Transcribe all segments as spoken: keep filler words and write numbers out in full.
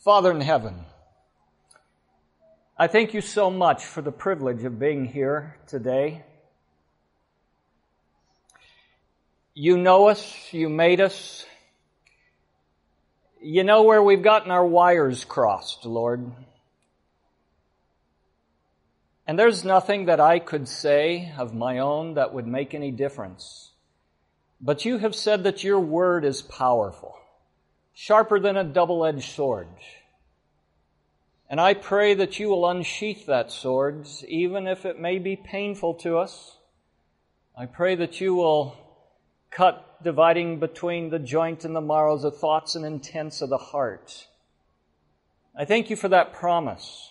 Father in heaven, I thank you so much for the privilege of being here today. You know us, you made us. You know where we've gotten our wires crossed, Lord. And there's nothing that I could say of my own that would make any difference. But you have said that your word is powerful, sharper than a double-edged sword. And I pray that you will unsheath that sword, even if it may be painful to us. I pray that you will cut dividing between the joint and the marrows, the thoughts and intents of the heart. I thank you for that promise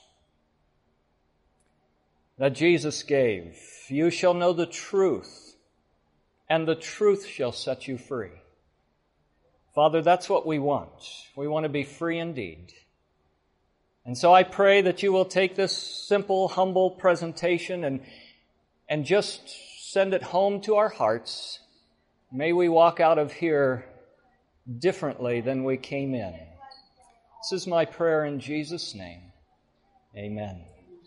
that Jesus gave. You shall know the truth, and the truth shall set you free. Father, that's what we want. We want to be free indeed. And so I pray that you will take this simple, humble presentation and, and just send it home to our hearts. May we walk out of here differently than we came in. This is my prayer in Jesus' name. Amen.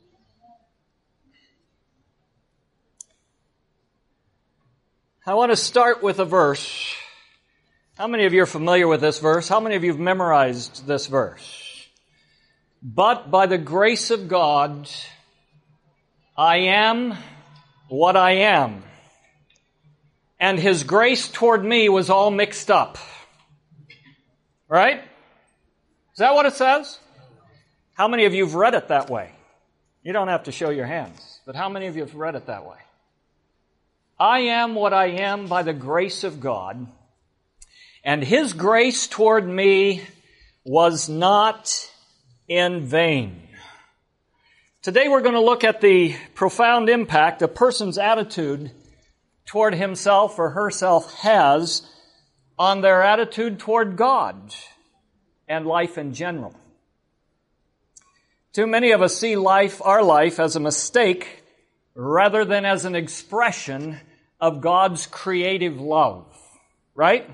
I want to start with a verse. How many of you are familiar with this verse? How many of you have memorized this verse? But by the grace of God, I am what I am. And His grace toward me was all mixed up. Right? Is that what it says? How many of you have read it that way? You don't have to show your hands, but how many of you have read it that way? I am what I am by the grace of God, and His grace toward me was not in vain. Today we're going to look at the profound impact a person's attitude toward himself or herself has on their attitude toward God and life in general. Too many of us see life, our life, as a mistake rather than as an expression of God's creative love, right?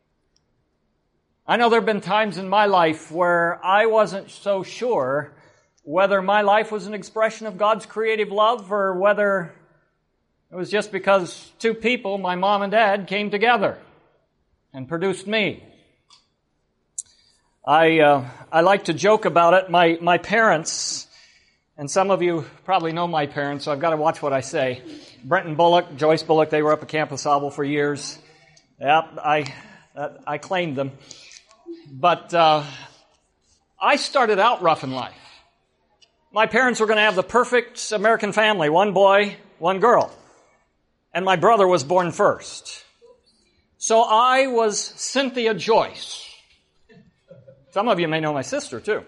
I know there have been times in my life where I wasn't so sure whether my life was an expression of God's creative love or whether it was just because two people, my mom and dad, came together and produced me. I uh, I like to joke about it. My my parents, and some of you probably know my parents, so I've got to watch what I say. Brenton Bullock, Joyce Bullock, they were up at Camp LaSalle for years. Yep, I uh, I claimed them. But uh, I started out rough in life. My parents were going to have the perfect American family, one boy, one girl. And my brother was born first. So I was Cynthia Joyce. Some of you may know my sister, too.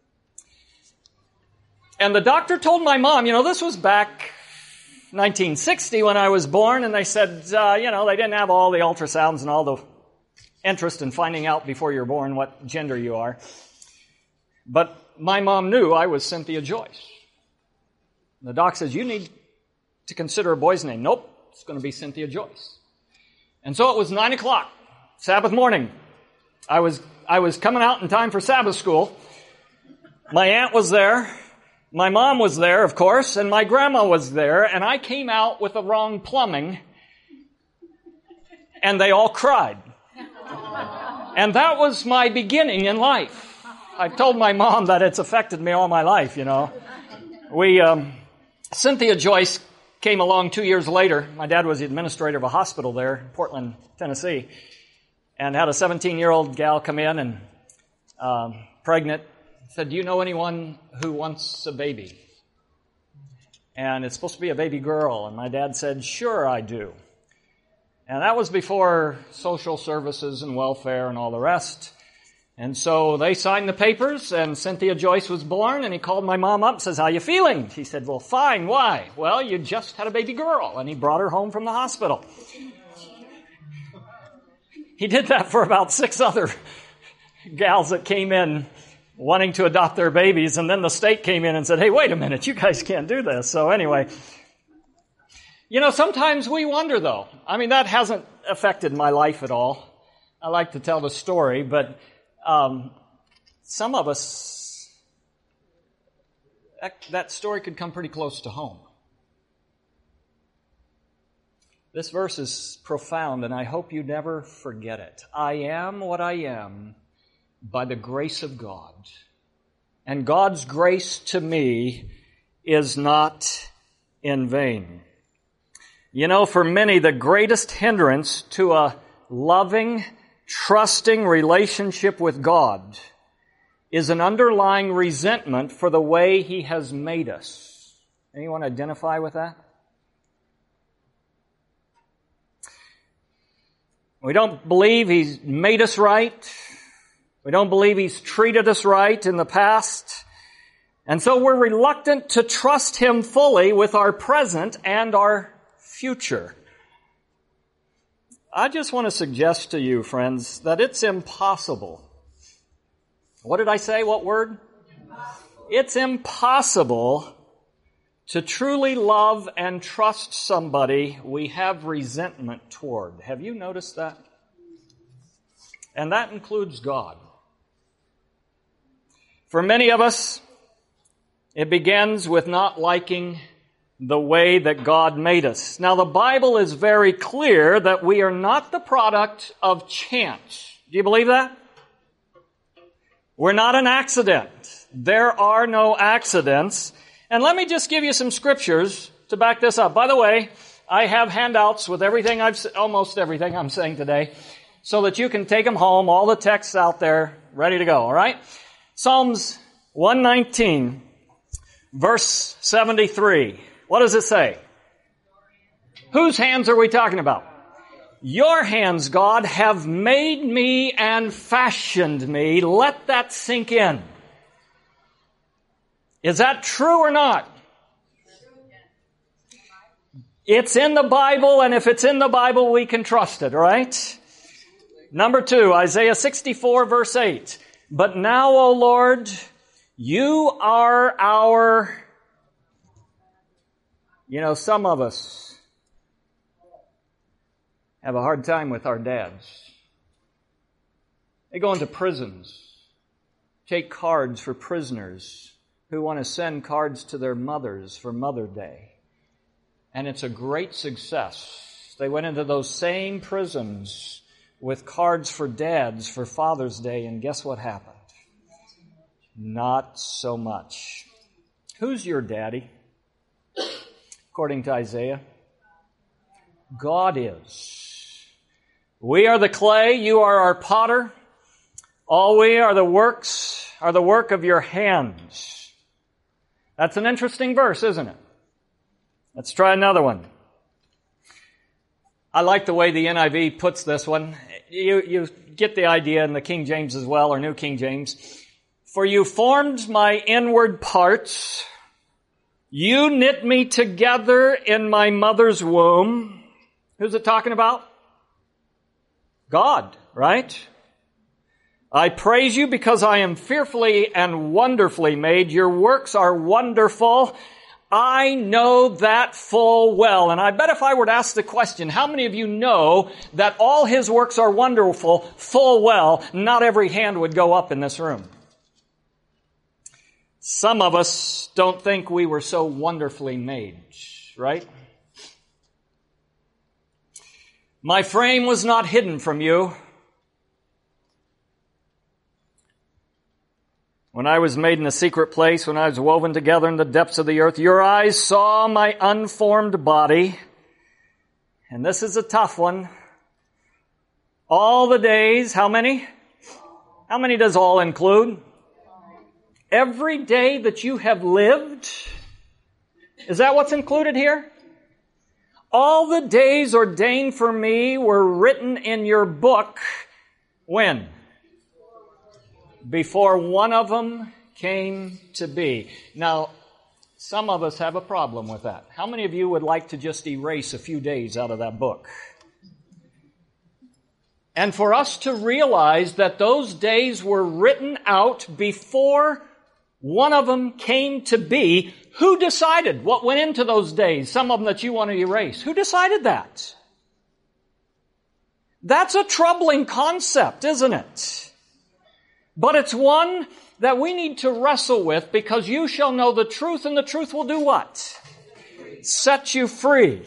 And the doctor told my mom, you know, this was back nineteen sixty when I was born, and they said, uh, you know, they didn't have all the ultrasounds and all the interest in finding out before you're born what gender you are. But my mom knew I was Cynthia Joyce. The doc says, you need to consider a boy's name. Nope, it's going to be Cynthia Joyce. And so it was nine o'clock, Sabbath morning. I was I was coming out in time for Sabbath school. My aunt was there. My mom was there, of course, and my grandma was there. And I came out with the wrong plumbing, and they all cried. And that was my beginning in life. I've told my mom that it's affected me all my life, you know. We, um, Cynthia Joyce came along two years later. My dad was the administrator of a hospital there in Portland, Tennessee, and had a seventeen-year-old gal come in and um, pregnant. Said, do you know anyone who wants a baby? And it's supposed to be a baby girl. And my dad said, sure I do. And that was before social services and welfare and all the rest. And so they signed the papers, and Cynthia Joyce was born, and he called my mom up and says, how you feeling? She said, well, fine. Why? Well, you just had a baby girl. And he brought her home from the hospital. He did that for about six other gals that came in wanting to adopt their babies, and then the state came in and said, hey, wait a minute, you guys can't do this. So anyway, you know, sometimes we wonder, though. I mean, that hasn't affected my life at all. I like to tell the story, but um, some of us, that, that story could come pretty close to home. This verse is profound, and I hope you never forget it. I am what I am by the grace of God. And God's grace to me is not in vain. You know, for many, the greatest hindrance to a loving, trusting relationship with God is an underlying resentment for the way He has made us. Anyone identify with that? We don't believe He's made us right. We don't believe He's treated us right in the past. And so we're reluctant to trust Him fully with our present and our future. I just want to suggest to you, friends, that it's impossible. What did I say? What word? Impossible. It's impossible to truly love and trust somebody we have resentment toward. Have you noticed that? And that includes God. For many of us, it begins with not liking the way that God made us. Now, the Bible is very clear that we are not the product of chance. Do you believe that? We're not an accident. There are no accidents. And let me just give you some scriptures to back this up. By the way, I have handouts with everything I've, almost everything I'm saying today, so that you can take them home, all the texts out there, ready to go, all right? Psalms one nineteen, verse seventy-three. What does it say? Whose hands are we talking about? Your hands, God, have made me and fashioned me. Let that sink in. Is that true or not? It's in the Bible, and if it's in the Bible, we can trust it, right? Number two, Isaiah sixty-four, verse eight. But now, O Lord, you are our... You know, some of us have a hard time with our dads. They go into prisons, take cards for prisoners who want to send cards to their mothers for Mother's Day. And it's a great success. They went into those same prisons with cards for dads for Father's Day, and guess what happened? Not so much. Who's your daddy? According to Isaiah, God is. We are the clay, you are our potter. All we are the works, are the work of your hands. That's an interesting verse, isn't it? Let's try another one. I like the way the N I V puts this one. You, you get the idea in the King James as well, or New King James. For you formed my inward parts. You knit me together in my mother's womb. Who's it talking about? God, right? I praise you because I am fearfully and wonderfully made. Your works are wonderful. I know that full well. And I bet if I were to ask the question, how many of you know that all His works are wonderful full well, not every hand would go up in this room. Some of us don't think we were so wonderfully made, right? My frame was not hidden from you. When I was made in a secret place, when I was woven together in the depths of the earth, your eyes saw my unformed body. And this is a tough one. All the days, how many? How many does all include? Every day that you have lived. Is that what's included here? All the days ordained for me were written in your book. When? Before one of them came to be. Now, some of us have a problem with that. How many of you would like to just erase a few days out of that book? And for us to realize that those days were written out before one of them came to be, who decided what went into those days? Some of them that you want to erase. Who decided that? That's a troubling concept, isn't it? But it's one that we need to wrestle with, because you shall know the truth, and the truth will do what? Set you free.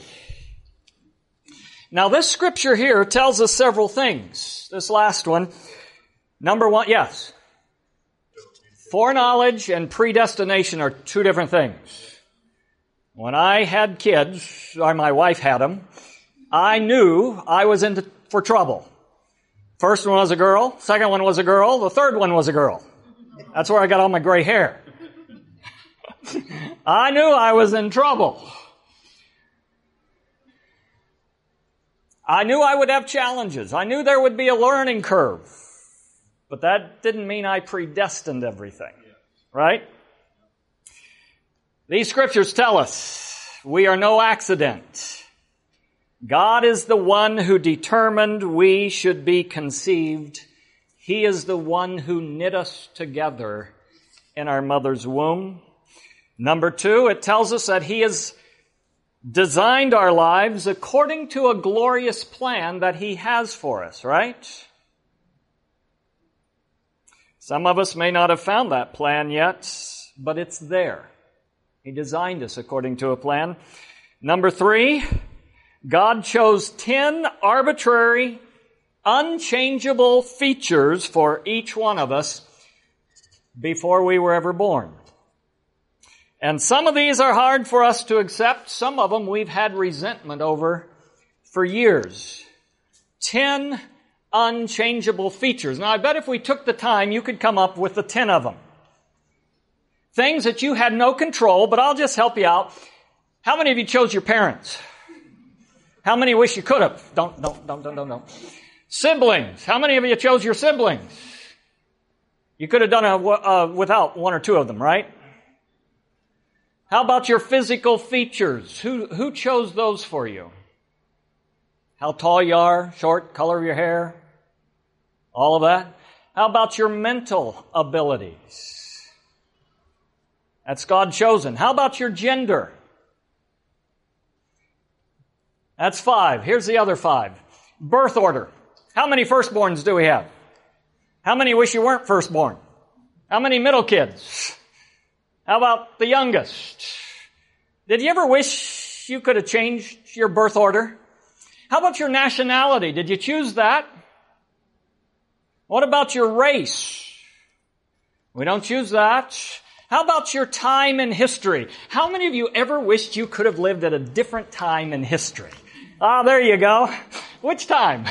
Now, this scripture here tells us several things. This last one. Number one, yes. Foreknowledge and predestination are two different things. When I had kids, or my wife had them, I knew I was in for trouble. First one was a girl, second one was a girl, the third one was a girl. That's where I got all my gray hair. I knew I was in trouble. I knew I would have challenges. I knew there would be a learning curve. But that didn't mean I predestined everything. Right? These scriptures tell us we are no accident. God is the one who determined we should be conceived. He is the one who knit us together in our mother's womb. Number two, it tells us that He has designed our lives according to a glorious plan that He has for us, right? Some of us may not have found that plan yet, but it's there. He designed us according to a plan. Number three, God chose ten arbitrary, unchangeable features for each one of us before we were ever born. And some of these are hard for us to accept. Some of them we've had resentment over for years. Ten unchangeable features. Now, I bet if we took the time, you could come up with the ten of them. Things that you had no control, but I'll just help you out. How many of you chose your parents? How many wish you could have? Don't, don't, don't, don't, don't, don't. Siblings. How many of you chose your siblings? You could have done a, uh, without one or two of them, right? How about your physical features? Who, who chose those for you? How tall you are, short, color of your hair, all of that. How about your mental abilities? That's God chosen. How about your gender? That's five. Here's the other five. Birth order. How many firstborns do we have? How many wish you weren't firstborn? How many middle kids? How about the youngest? Did you ever wish you could have changed your birth order? How about your nationality? Did you choose that? What about your race? We don't choose that. How about your time in history? How many of you ever wished you could have lived at a different time in history? Ah, there you go. Which time?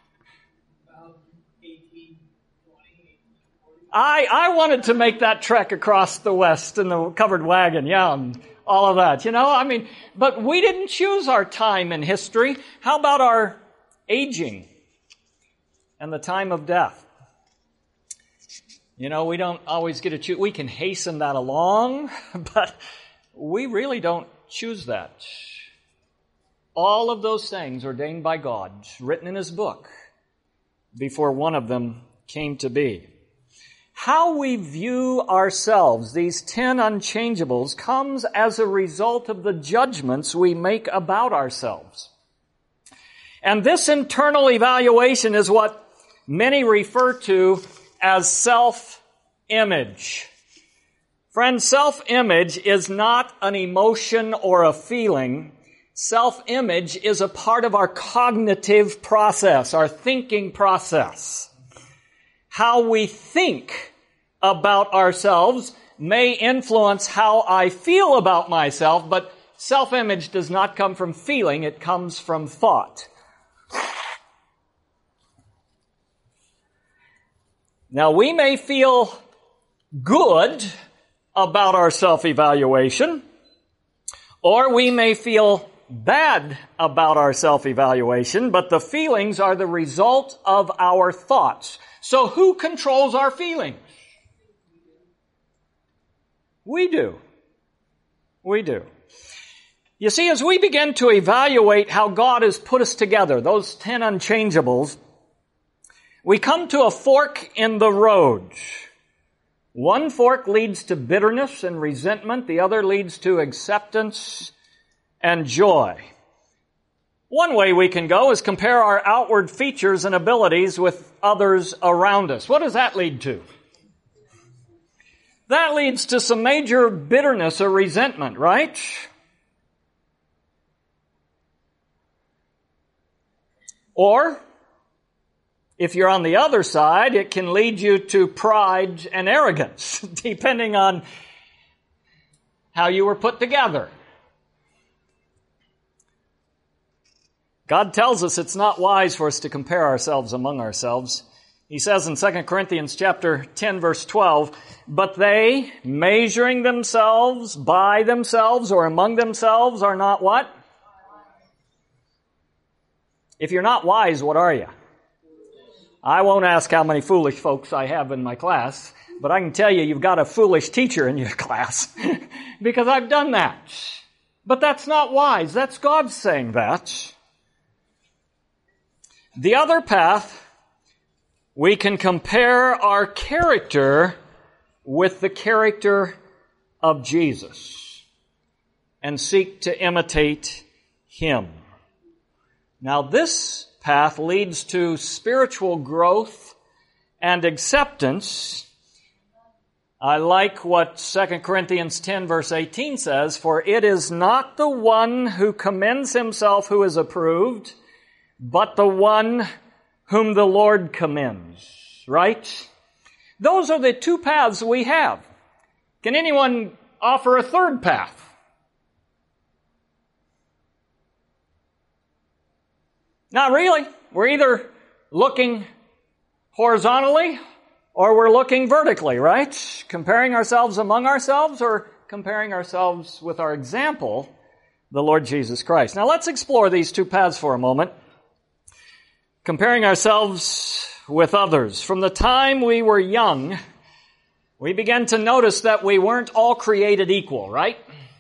I, I wanted to make that trek across the West in the covered wagon, yeah, and all of that, you know, I mean, but we didn't choose our time in history. How about our aging and the time of death? You know, we don't always get to choose. We can hasten that along, but we really don't choose that. All of those things ordained by God, written in His book, before one of them came to be. How we view ourselves, these ten unchangeables, comes as a result of the judgments we make about ourselves. And this internal evaluation is what many refer to as self-image. Friends, self-image is not an emotion or a feeling. Self-image is a part of our cognitive process, our thinking process. How we think about ourselves may influence how I feel about myself, but self-image does not come from feeling, it comes from thought. Now, we may feel good about our self-evaluation, or we may feel bad about our self-evaluation, but the feelings are the result of our thoughts. So who controls our feelings? We do. We do. You see, as we begin to evaluate how God has put us together, those ten unchangeables, we come to a fork in the road. One fork leads to bitterness and resentment. The other leads to acceptance and joy. One way we can go is compare our outward features and abilities with others around us. What does that lead to? that leads to some major bitterness or resentment, right? Or, if you're on the other side, it can lead you to pride and arrogance, depending on how you were put together. God tells us it's not wise for us to compare ourselves among ourselves. He says in Second Corinthians chapter ten, verse twelve, "But they, measuring themselves by themselves or among themselves, are not" what? If you're not wise, what are you? I won't ask how many foolish folks I have in my class, but I can tell you you've got a foolish teacher in your class because I've done that. But that's not wise. That's God saying that. The other path, we can compare our character with the character of Jesus and seek to imitate Him. Now this path leads to spiritual growth and acceptance. I like what Second Corinthians ten verse eighteen says, "For it is not the one who commends himself who is approved, but the one whom the Lord commends." Right? Those are the two paths we have. Can anyone offer a third path? Not really. We're either looking horizontally or we're looking vertically, right? Comparing ourselves among ourselves or comparing ourselves with our example, the Lord Jesus Christ. Now let's explore these two paths for a moment. Comparing ourselves with others. From the time we were young, we began to notice that we weren't all created equal, right?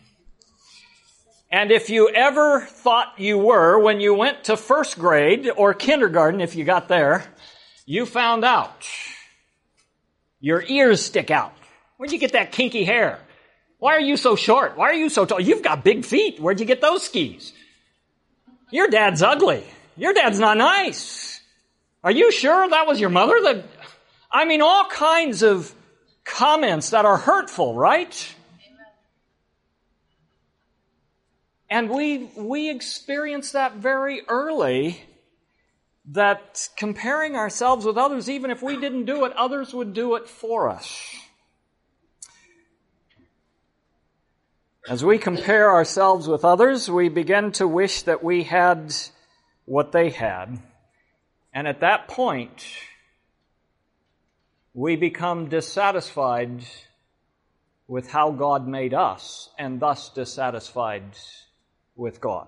And if you ever thought you were, when you went to first grade or kindergarten, if you got there, you found out your ears stick out. Where'd you get that kinky hair? Why are you so short? Why are you so tall? You've got big feet. Where'd you get those skis? Your dad's ugly. Your dad's not nice. Are you sure that was your mother? That, I mean, all kinds of comments that are hurtful, right? And we, we experience that very early, that comparing ourselves with others, even if we didn't do it, others would do it for us. As we compare ourselves with others, we begin to wish that we had what they had. And at that point, we become dissatisfied with how God made us, and thus dissatisfied with God.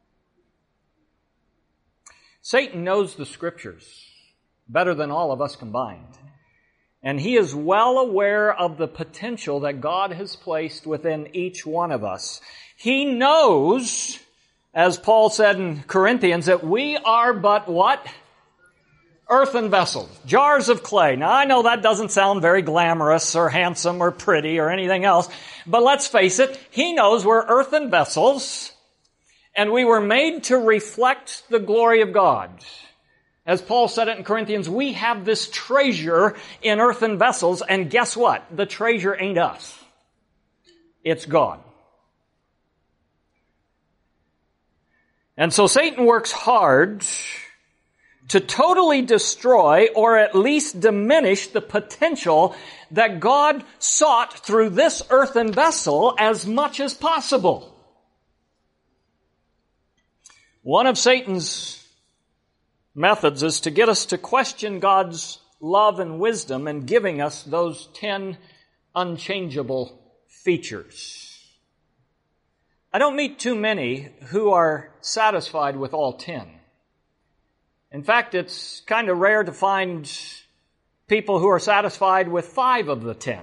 Satan knows the Scriptures better than all of us combined. And he is well aware of the potential that God has placed within each one of us. He knows, as Paul said in Corinthians, that we are but what? Earthen vessels, jars of clay. Now, I know that doesn't sound very glamorous or handsome or pretty or anything else, but let's face it, he knows we're earthen vessels, and we were made to reflect the glory of God. As Paul said it in Corinthians, we have this treasure in earthen vessels, and guess what? The treasure ain't us. It's God. And so Satan works hard to totally destroy or at least diminish the potential that God sought through this earthen vessel as much as possible. One of Satan's methods is to get us to question God's love and wisdom in giving us those ten unchangeable features. I don't meet too many who are satisfied with all ten. In fact, it's kind of rare to find people who are satisfied with five of the ten.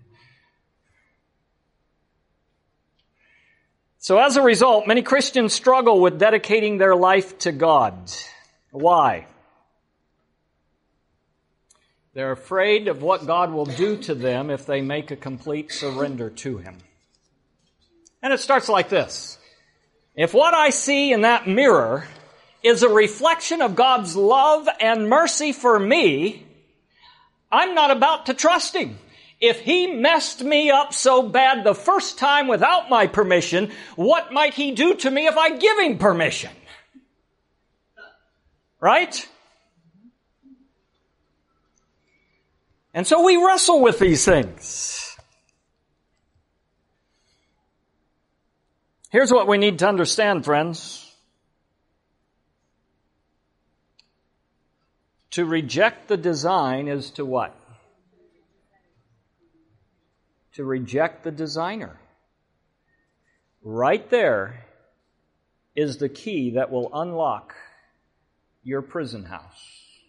So as a result, many Christians struggle with dedicating their life to God. Why? They're afraid of what God will do to them if they make a complete surrender to Him. And it starts like this. If what I see in that mirror is a reflection of God's love and mercy for me, I'm not about to trust Him. If He messed me up so bad the first time without my permission, what might He do to me if I give Him permission? Right? And so we wrestle with these things. Here's what we need to understand, friends. To reject the design is to what? To reject the designer. Right there is the key that will unlock your prison house.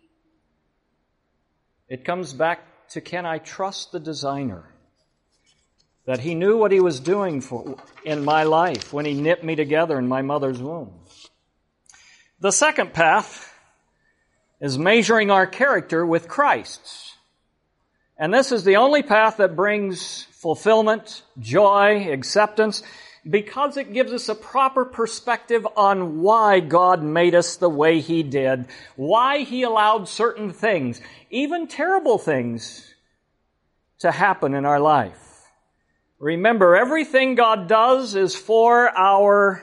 It comes back to, can I trust the designer? That He knew what He was doing for, in my life when He knit me together in my mother's womb. The second path is measuring our character with Christ's. And this is the only path that brings fulfillment, joy, acceptance, because it gives us a proper perspective on why God made us the way He did, why He allowed certain things, even terrible things, to happen in our life. Remember, everything God does is for our,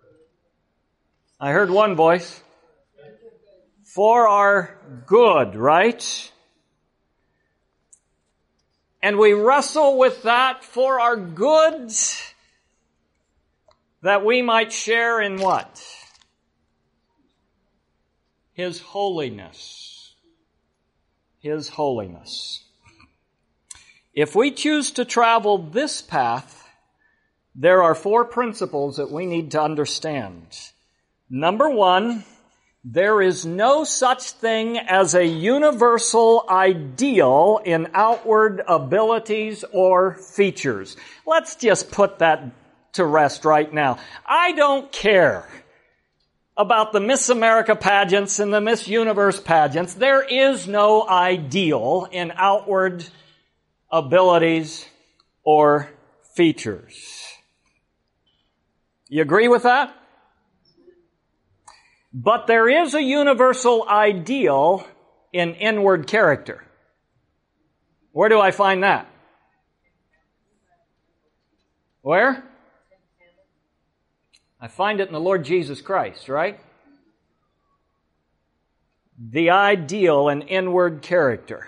I heard one voice, for our good, right? And we wrestle with that for our good, that we might share in what? His holiness. His holiness. If we choose to travel this path, there are four principles that we need to understand. Number one, there is no such thing as a universal ideal in outward abilities or features. Let's just put that to rest right now. I don't care about the Miss America pageants and the Miss Universe pageants. There is no ideal in outward abilities or features. You agree with that? But there is a universal ideal in inward character. Where do I find that? Where? I find it in the Lord Jesus Christ, right? The ideal in inward character.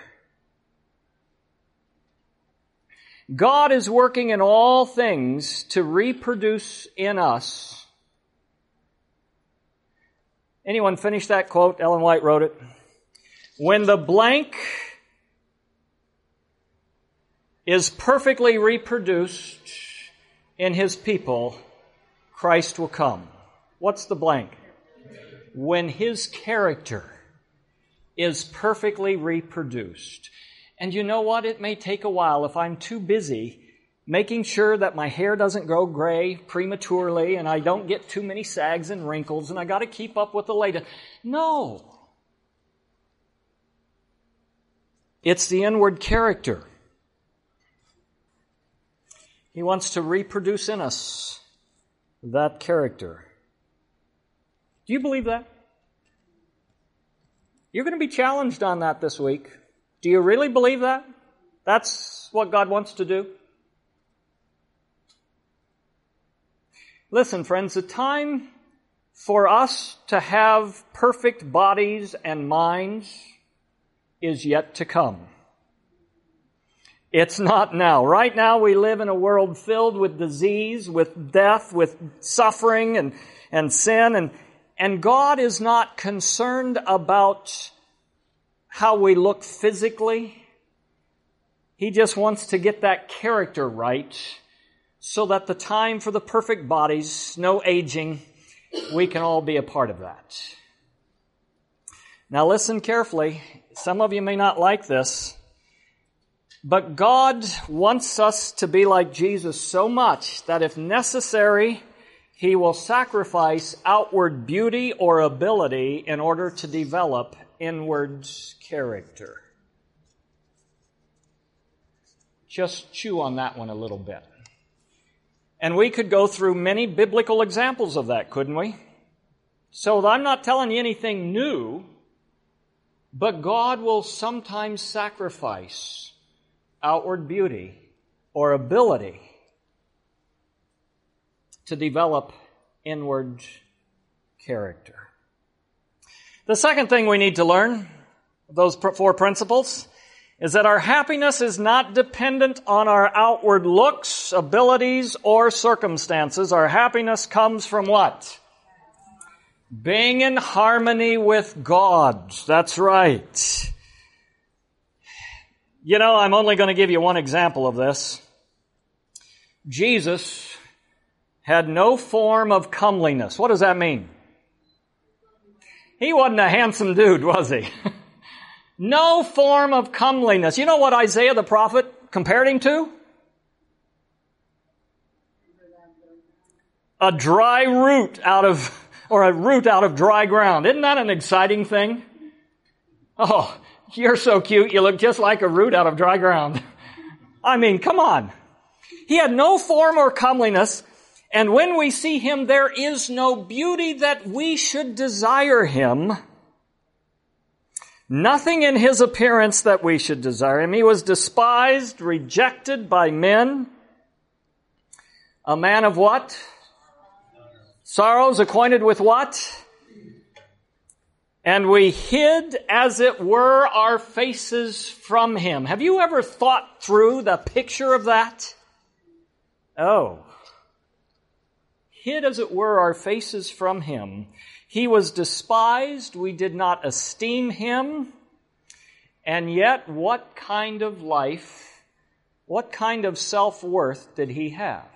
God is working in all things to reproduce in us. Anyone finish that quote? Ellen White wrote it. When the blank is perfectly reproduced in His people, Christ will come. What's the blank? When His character is perfectly reproduced. And you know what? It may take a while if I'm too busy making sure that my hair doesn't grow gray prematurely and I don't get too many sags and wrinkles and I got to keep up with the latest. No. It's the inward character. He wants to reproduce in us that character. Do you believe that? You're going to be challenged on that this week. Do you really believe that? That's what God wants to do? Listen, friends, the time for us to have perfect bodies and minds is yet to come. It's not now. Right now we live in a world filled with disease, with death, with suffering and, and sin, and, and God is not concerned about how we look physically. He just wants to get that character right so that the time for the perfect bodies, no aging, we can all be a part of that. Now listen carefully. Some of you may not like this, but God wants us to be like Jesus so much that if necessary, He will sacrifice outward beauty or ability in order to develop inward character. Just chew on that one a little bit. And we could go through many biblical examples of that, couldn't we? So I'm not telling you anything new, but God will sometimes sacrifice outward beauty or ability to develop inward character. The second thing we need to learn, those four principles, is that our happiness is not dependent on our outward looks, abilities, or circumstances. Our happiness comes from what? Being in harmony with God. That's right. You know, I'm only going to give you one example of this. Jesus had no form of comeliness. What does that mean? He wasn't a handsome dude, was he? No form of comeliness. You know what Isaiah the prophet compared him to? A dry root out of, or a root out of dry ground. Isn't that an exciting thing? Oh, you're so cute. You look just like a root out of dry ground. I mean, come on. He had no form or comeliness, and when we see him, there is no beauty that we should desire him. Nothing in his appearance that we should desire him. He was despised, rejected by men. A man of what? Sorrows, acquainted with what? And we hid, as it were, our faces from him. Have you ever thought through the picture of that? Oh. Hid, as it were, our faces from him. He was despised. We did not esteem him. And yet, what kind of life, what kind of self-worth did he have?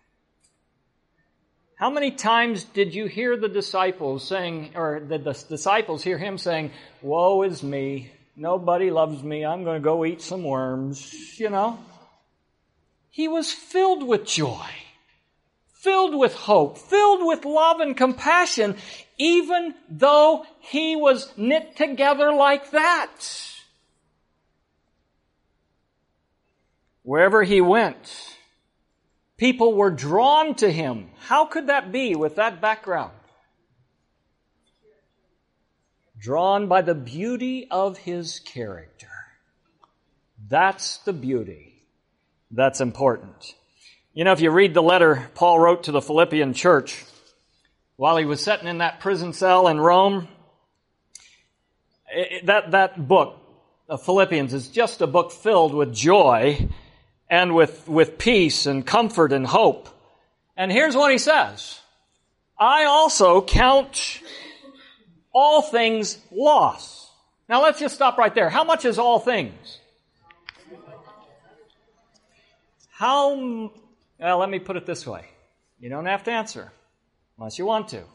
How many times did you hear the disciples saying, or did the disciples hear him saying, "Woe is me. Nobody loves me. I'm going to go eat some worms," you know? He was filled with joy, filled with hope, filled with love and compassion, even though he was knit together like that. Wherever he went, people were drawn to him. How could that be with that background? Drawn by the beauty of his character. That's the beauty that's important. You know, if you read the letter Paul wrote to the Philippian church while he was sitting in that prison cell in Rome, it, that, that book of Philippians is just a book filled with joy and with, with peace and comfort and hope. And here's what he says. I also count all things loss. Now let's just stop right there. How much is all things? How, well, let me put it this way. You don't have to answer unless you want to.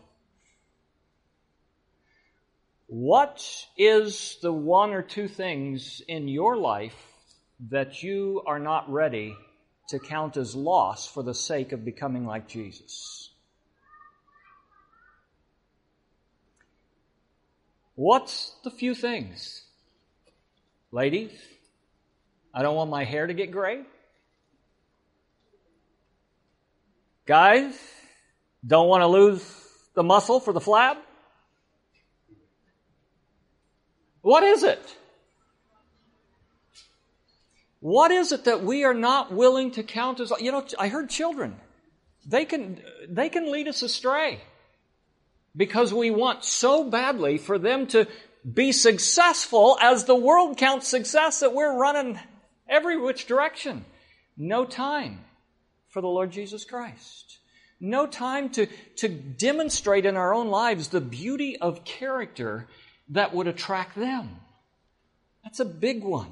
What is the one or two things in your life that you are not ready to count as loss for the sake of becoming like Jesus? What's the few things? Ladies, I don't want my hair to get gray. Guys, don't want to lose the muscle for the flab. What is it? What is it that we are not willing to count as, you know, I heard children. They can, they can lead us astray because we want so badly for them to be successful as the world counts success that we're running every which direction. No time for the Lord Jesus Christ. No time to, to demonstrate in our own lives the beauty of character that would attract them. That's a big one.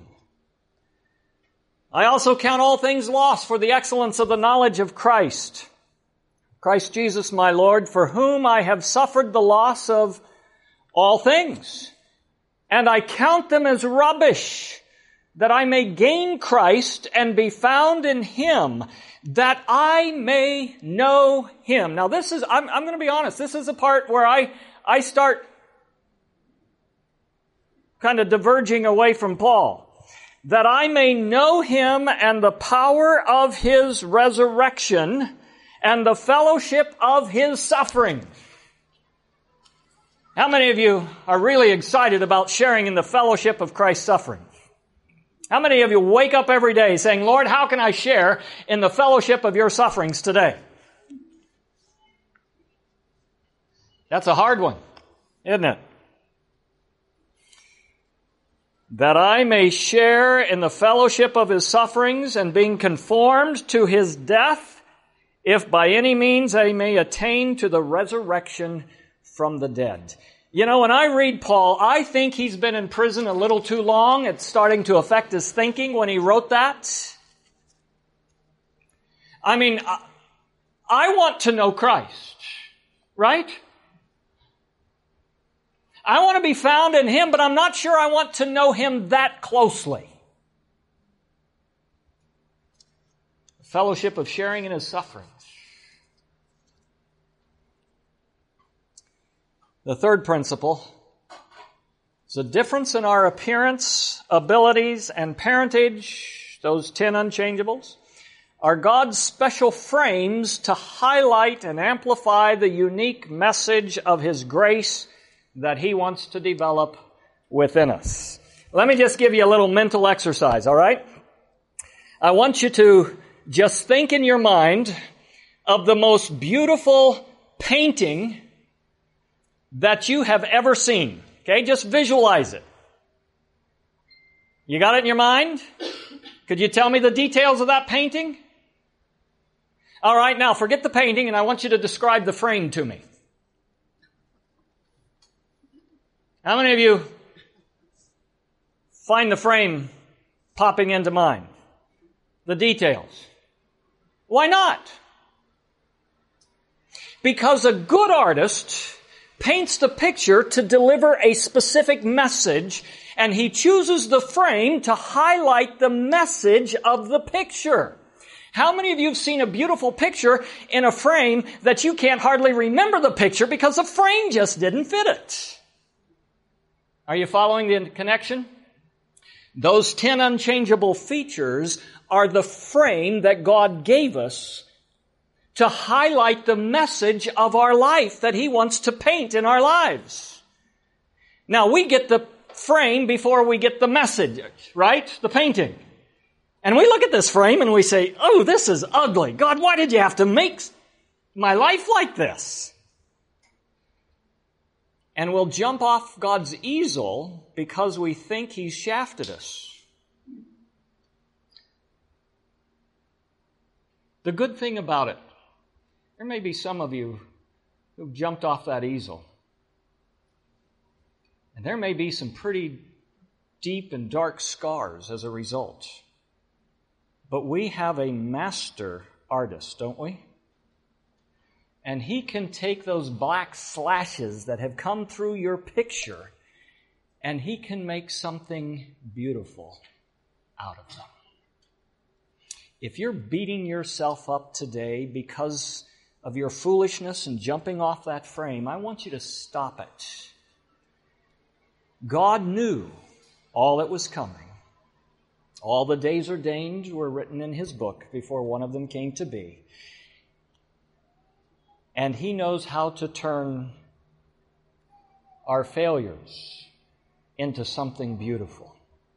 I also count all things lost for the excellence of the knowledge of Christ. Christ Jesus my Lord, for whom I have suffered the loss of all things. And I count them as rubbish, that I may gain Christ and be found in Him, that I may know Him. Now this is, I'm, I'm going to be honest, this is the part where I, I start kind of diverging away from Paul. That I may know Him and the power of His resurrection and the fellowship of His suffering. How many of you are really excited about sharing in the fellowship of Christ's suffering? How many of you wake up every day saying, Lord, how can I share in the fellowship of your sufferings today? That's a hard one, isn't it? That I may share in the fellowship of his sufferings and being conformed to his death, if by any means I may attain to the resurrection from the dead. You know, when I read Paul, I think he's been in prison a little too long. It's starting to affect his thinking when he wrote that. I mean, I want to know Christ, right? I want to be found in him, but I'm not sure I want to know him that closely. The fellowship of sharing in his sufferings. The third principle is a difference in our appearance, abilities, and parentage, those ten unchangeables, are God's special frames to highlight and amplify the unique message of his grace that he wants to develop within us. Let me just give you a little mental exercise, all right? I want you to just think in your mind of the most beautiful painting that you have ever seen. Okay, just visualize it. You got it in your mind? Could you tell me the details of that painting? All right, now forget the painting and I want you to describe the frame to me. How many of you find the frame popping into mind? The details. Why not? Because a good artist paints the picture to deliver a specific message, and he chooses the frame to highlight the message of the picture. How many of you have seen a beautiful picture in a frame that you can't hardly remember the picture because the frame just didn't fit it? Are you following the connection? Those ten unchangeable features are the frame that God gave us to highlight the message of our life that he wants to paint in our lives. Now, we get the frame before we get the message, right? The painting. And we look at this frame and we say, oh, this is ugly. God, why did you have to make my life like this? And we'll jump off God's easel because we think he's shafted us. The good thing about it, there may be some of you who've jumped off that easel. And there may be some pretty deep and dark scars as a result. But we have a master artist, don't we? And he can take those black slashes that have come through your picture and he can make something beautiful out of them. If you're beating yourself up today because of your foolishness and jumping off that frame, I want you to stop it. God knew all that was coming. All the days ordained were written in his book before one of them came to be. And he knows how to turn our failures into something beautiful.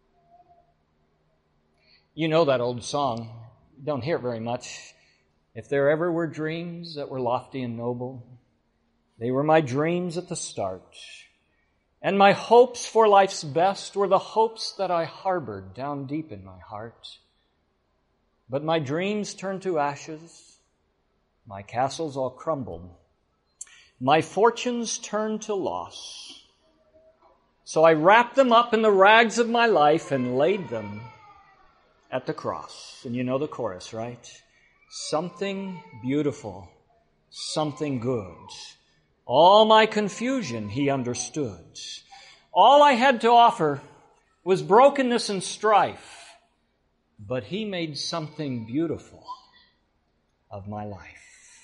You know that old song. You don't hear it very much. If there ever were dreams that were lofty and noble, they were my dreams at the start. And my hopes for life's best were the hopes that I harbored down deep in my heart. But my dreams turned to ashes. My castles all crumbled. My fortunes turned to loss. So I wrapped them up in the rags of my life and laid them at the cross. And you know the chorus, right? Something beautiful, something good. All my confusion he understood. All I had to offer was brokenness and strife, but he made something beautiful of my life.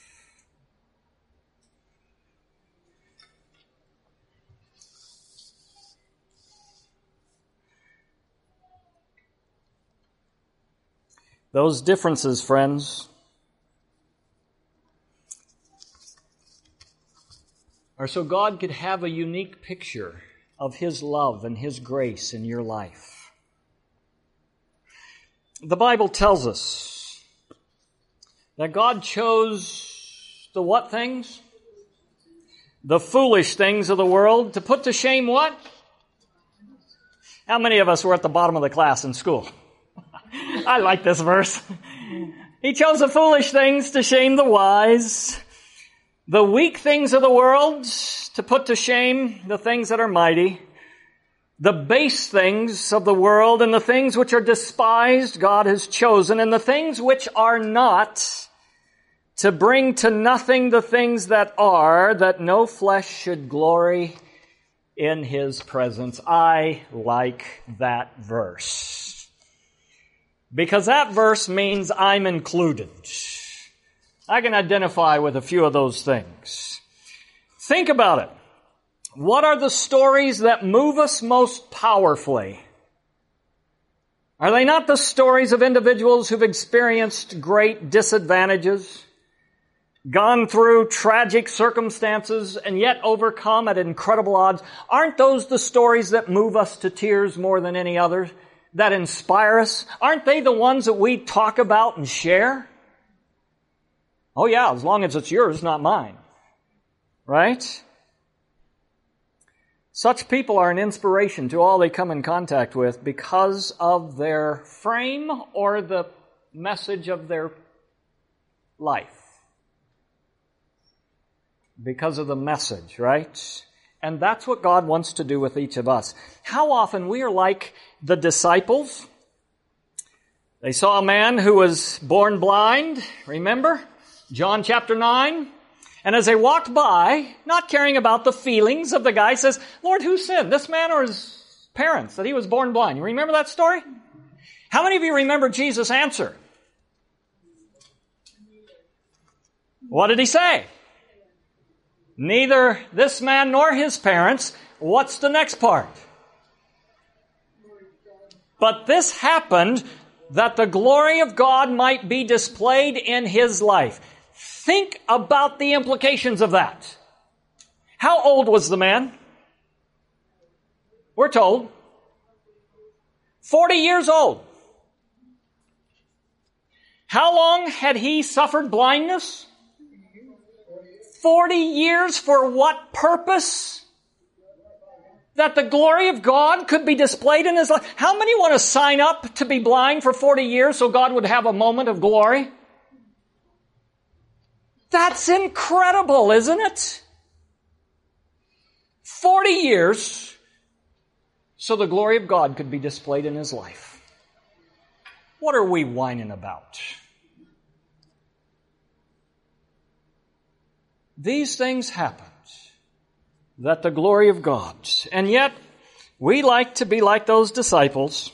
Those differences, friends, are so God could have a unique picture of his love and his grace in your life. the Bible tells us that God chose the what things? The foolish things of the world to put to shame what? How many of us were at the bottom of the class in school? I like this verse. He chose the foolish things to shame the wise, the weak things of the world to put to shame the things that are mighty, the base things of the world and the things which are despised God has chosen, and the things which are not, to bring to nothing the things that are, that no flesh should glory in His presence. I like that verse. Because that verse means I'm included. I can identify with a few of those things. Think about it. What are the stories that move us most powerfully? Are they not the stories of individuals who've experienced great disadvantages, gone through tragic circumstances, and yet overcome at incredible odds? Aren't those the stories that move us to tears more than any others, that inspire us? Aren't they the ones that we talk about and share? Oh yeah, as long as it's yours, not mine. Right? Such people are an inspiration to all they come in contact with because of their frame or the message of their life. Because of the message, right? And that's what God wants to do with each of us. How often we are like the disciples. They saw a man who was born blind, remember? John chapter nine. And as they walked by, not caring about the feelings of the guy, says, Lord, who sinned, this man or his parents, that he was born blind? You remember that story? How many of you remember Jesus' answer? What did he say? Neither this man nor his parents. What's the next part? But this happened that the glory of God might be displayed in his life. Think about the implications of that. How old was the man? We're told. forty years old. How long had he suffered blindness? forty years. For what purpose? That the glory of God could be displayed in his life. How many want to sign up to be blind for forty years so God would have a moment of glory? That's incredible, isn't it? forty years so the glory of God could be displayed in his life. What are we whining about? These things happened, that the glory of God. And yet, we like to be like those disciples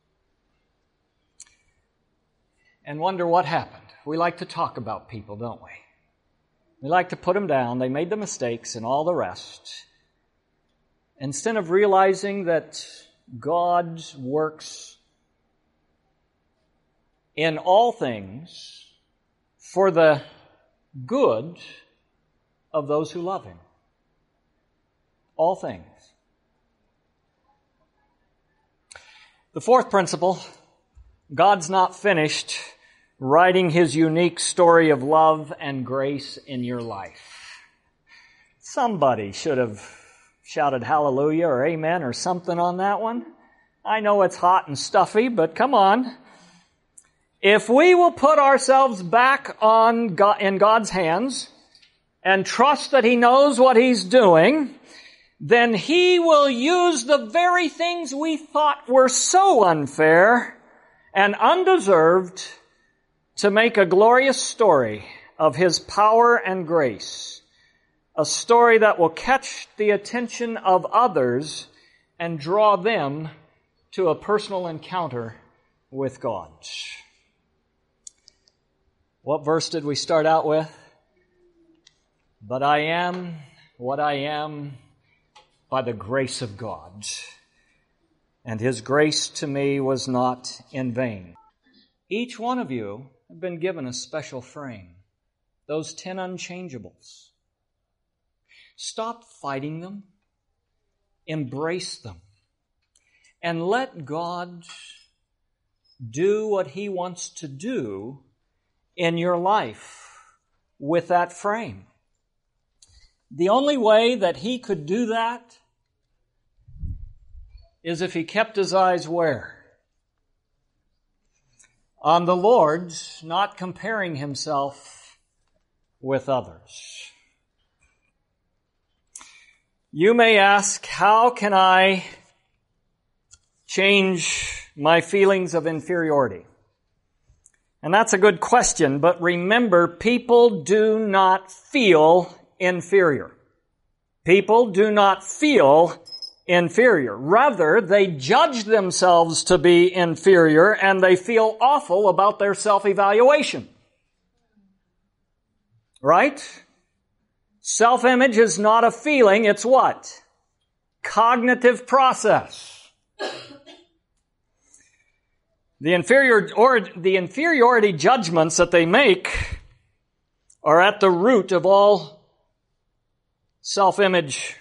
and wonder what happened. We like to talk about people, don't we? We like to put them down. They made the mistakes and all the rest. Instead of realizing that God works in all things for the good of those who love Him. All things. The fourth principle, God's not finished writing His unique story of love and grace in your life. Somebody should have shouted hallelujah or amen or something on that one. I know it's hot and stuffy, but come on. If we will put ourselves back on God, in God's hands, and trust that He knows what He's doing, then He will use the very things we thought were so unfair and undeserved to make a glorious story of His power and grace. A story that will catch the attention of others and draw them to a personal encounter with God. What verse did we start out with? But I am what I am by the grace of God. And His grace to me was not in vain. Each one of you have been given a special frame. Those ten unchangeables. Stop fighting them. Embrace them. And let God do what He wants to do in your life with that frame. The only way that He could do that is if He kept His eyes where? On the Lord, not comparing Himself with others. You may ask, how can I change my feelings of inferiority? And that's a good question, but remember, people do not feel inferior. People do not feel inferior. Rather, they judge themselves to be inferior and they feel awful about their self-evaluation. Right? Self-image is not a feeling, it's what? Cognitive process. The inferior or the inferiority judgments that they make are at the root of all self-image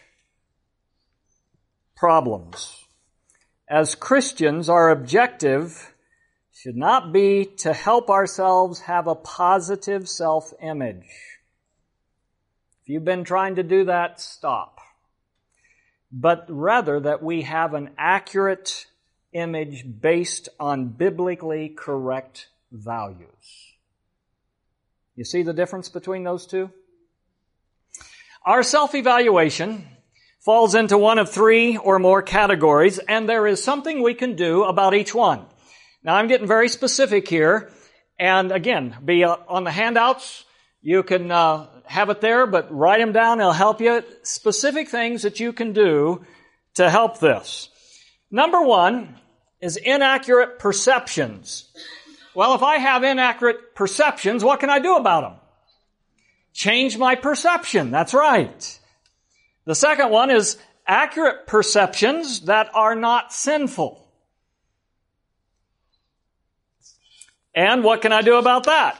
problems. As Christians, our objective should not be to help ourselves have a positive self-image. If you've been trying to do that, stop. But rather that we have an accurate image based on biblically correct values. You see the difference between those two? Our self-evaluation falls into one of three or more categories, and there is something we can do about each one. Now, I'm getting very specific here, and again, be uh, on the handouts. You can uh, have it there, but write them down. It'll help you. Specific things that you can do to help this. Number one is inaccurate perceptions. Well, if I have inaccurate perceptions, what can I do about them? Change my perception. That's right. The second one is accurate perceptions that are not sinful. And what can I do about that?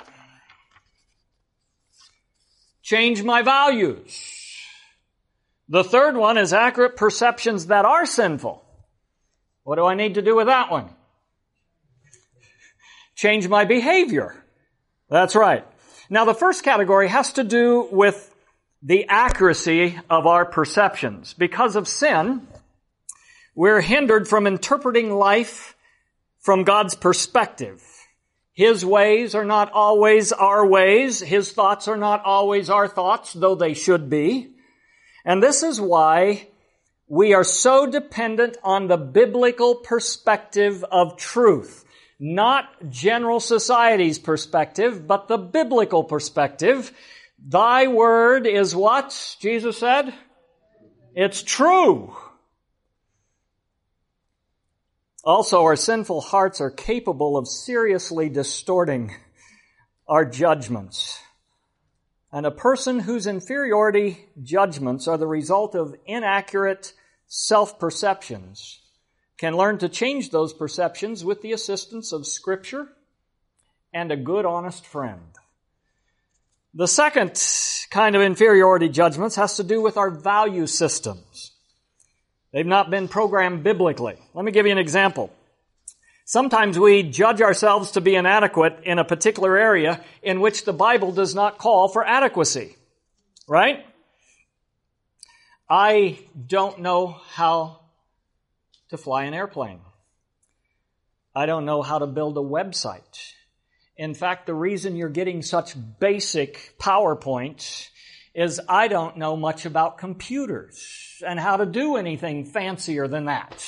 Change my values. The third one is accurate perceptions that are sinful. What do I need to do with that one? Change my behavior. That's right. Now, the first category has to do with the accuracy of our perceptions. Because of sin, we're hindered from interpreting life from God's perspective. His ways are not always our ways. His thoughts are not always our thoughts, though they should be. And this is why we are so dependent on the biblical perspective of truth. Not general society's perspective, but the biblical perspective. Thy word is what? Jesus said? It's true. Also, our sinful hearts are capable of seriously distorting our judgments. And a person whose inferiority judgments are the result of inaccurate self-perceptions can learn to change those perceptions with the assistance of Scripture and a good, honest friend. The second kind of inferiority judgments has to do with our value systems. They've not been programmed biblically. Let me give you an example. Sometimes we judge ourselves to be inadequate in a particular area in which the Bible does not call for adequacy. Right? I don't know how to fly an airplane. I don't know how to build a website. In fact, the reason you're getting such basic PowerPoint is I don't know much about computers and how to do anything fancier than that.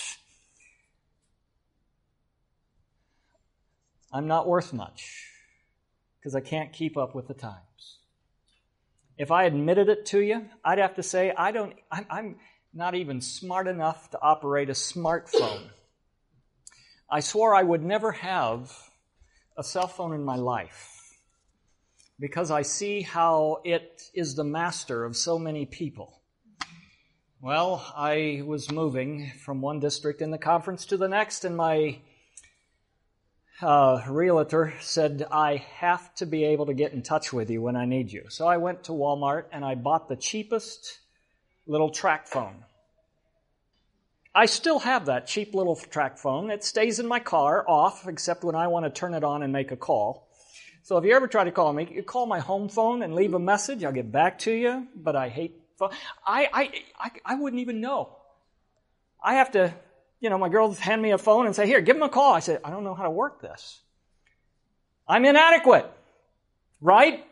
I'm not worth much because I can't keep up with the times. If I admitted it to you, I'd have to say I don't, I'm, I'm not even smart enough to operate a smartphone. I swore I would never have a cell phone in my life because I see how it is the master of so many people. Well, I was moving from one district in the conference to the next, and my uh, realtor said, I have to be able to get in touch with you when I need you. So I went to Walmart and I bought the cheapest little track phone. I still have that cheap little track phone. It stays in my car off, except when I want to turn it on and make a call. So if you ever try to call me, you call my home phone and leave a message. I'll get back to you, but I hate phone. I, I, I, I wouldn't even know. I have to, you know, my girls hand me a phone and say, here, give them a call. I say, I don't know how to work this. I'm inadequate, right?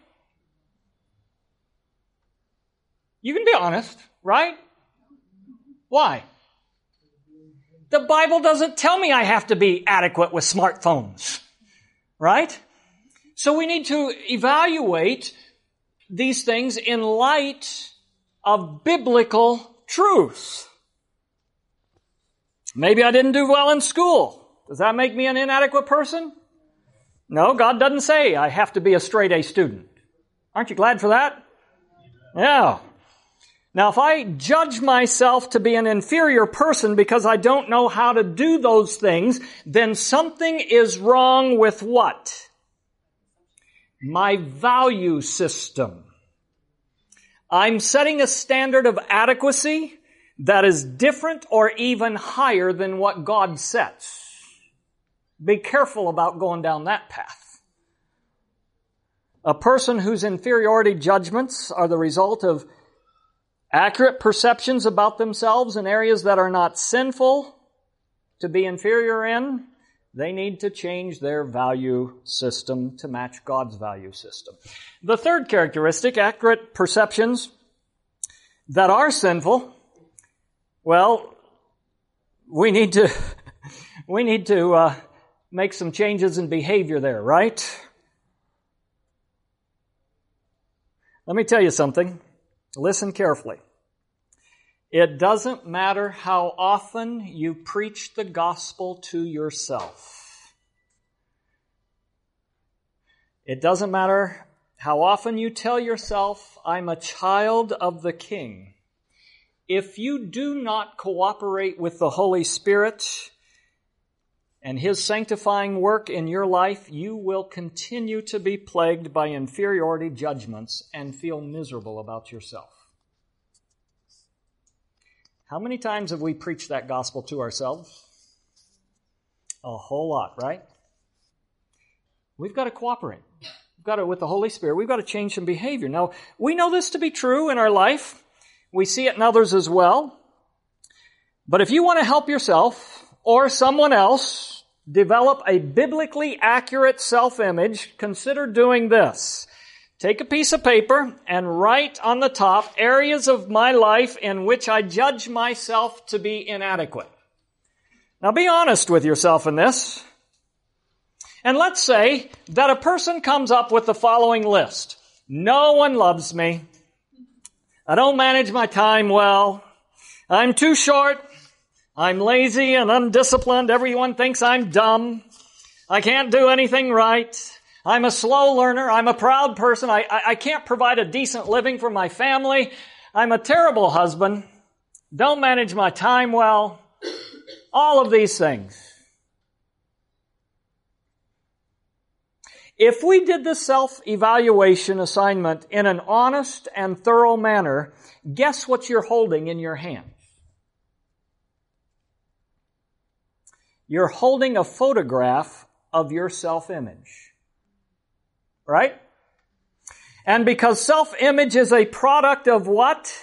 You can be honest, right? Why? The Bible doesn't tell me I have to be adequate with smartphones, right? So we need to evaluate these things in light of biblical truth. Maybe I didn't do well in school. Does that make me an inadequate person? No, God doesn't say I have to be a straight A student. Aren't you glad for that? Yeah. Now, if I judge myself to be an inferior person because I don't know how to do those things, then something is wrong with what? My value system. I'm setting a standard of adequacy that is different or even higher than what God sets. Be careful about going down that path. A person whose inferiority judgments are the result of accurate perceptions about themselves in areas that are not sinful to be inferior in, they need to change their value system to match God's value system. The third characteristic, accurate perceptions that are sinful, well, we need to, we need to uh, make some changes in behavior there, right? Let me tell you something. Listen carefully. It doesn't matter how often you preach the gospel to yourself. It doesn't matter how often you tell yourself, I'm a child of the King. If you do not cooperate with the Holy Spirit and His sanctifying work in your life, you will continue to be plagued by inferiority judgments and feel miserable about yourself. How many times have we preached that gospel to ourselves? A whole lot, right? We've got to cooperate. We've got to, with the Holy Spirit, we've got to change some behavior. Now, we know this to be true in our life. We see it in others as well. But if you want to help yourself or someone else develop a biblically accurate self-image, consider doing this. Take a piece of paper and write on the top areas of my life in which I judge myself to be inadequate. Now be honest with yourself in this. And let's say that a person comes up with the following list. No one loves me. I don't manage my time well. I'm too short. I'm lazy and undisciplined. Everyone thinks I'm dumb. I can't do anything right. I'm a slow learner. I'm a proud person. I, I, I can't provide a decent living for my family. I'm a terrible husband. Don't manage my time well. All of these things. If we did the self-evaluation assignment in an honest and thorough manner, guess what you're holding in your hands? You're holding a photograph of your self-image. Right? And because self-image is a product of what?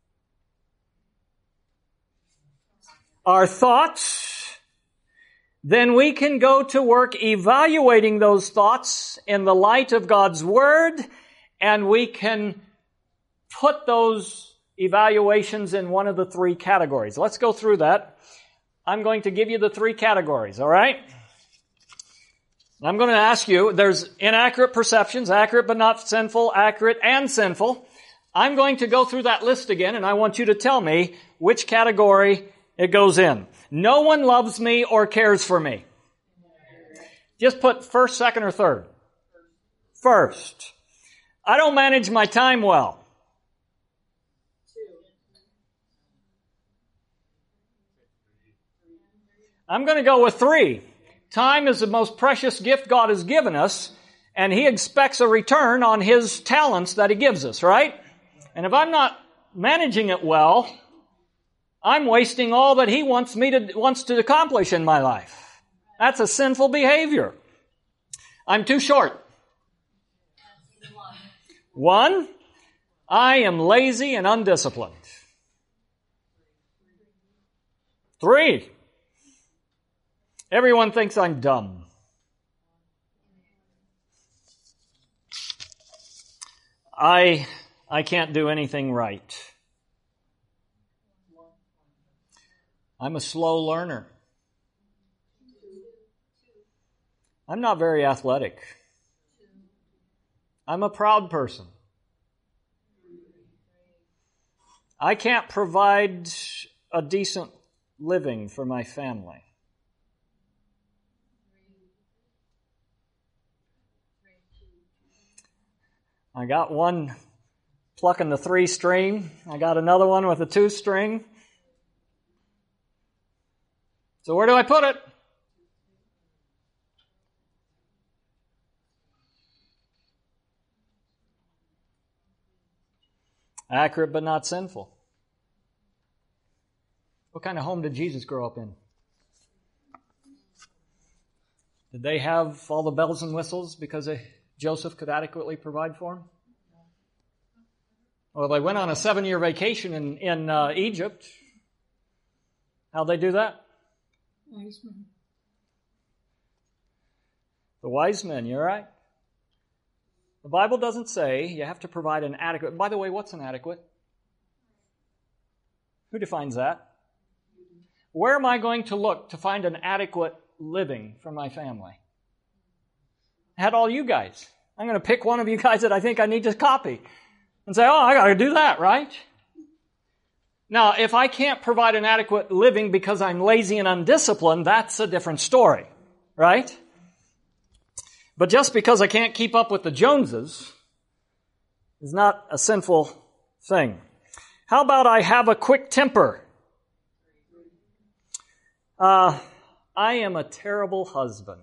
Our thoughts. Then we can go to work evaluating those thoughts in the light of God's Word, and we can put those evaluations in one of the three categories. Let's go through that. I'm going to give you the three categories, all right? I'm going to ask you, there's inaccurate perceptions, accurate but not sinful, accurate and sinful. I'm going to go through that list again, and I want you to tell me which category it goes in. No one loves me or cares for me. Just put first, second, or third. First. I don't manage my time well. I'm going to go with three. Time is the most precious gift God has given us, and He expects a return on His talents that He gives us, right? And if I'm not managing it well, I'm wasting all that He wants me to, wants to accomplish in my life. That's a sinful behavior. I'm too short. One, I am lazy and undisciplined. Three, everyone thinks I'm dumb. I, I can't do anything right. I'm a slow learner. I'm not very athletic. I'm a proud person. I can't provide a decent living for my family. I got one plucking the three string. I got another one with a two string. So where do I put it? Accurate but not sinful. What kind of home did Jesus grow up in? Did they have all the bells and whistles because Joseph could adequately provide for him? Well, they went on a seven-year vacation in, in uh, Egypt. How'd they do that? Wise men. The wise men, you're right. The Bible doesn't say you have to provide an adequate... By the way, what's an adequate? Who defines that? Where am I going to look to find an adequate living for my family? I had all you guys. I'm going to pick one of you guys that I think I need to copy and say, oh, I got to do that, right? Now, if I can't provide an adequate living because I'm lazy and undisciplined, that's a different story, right? But just because I can't keep up with the Joneses is not a sinful thing. How about I have a quick temper? Uh, I am a terrible husband.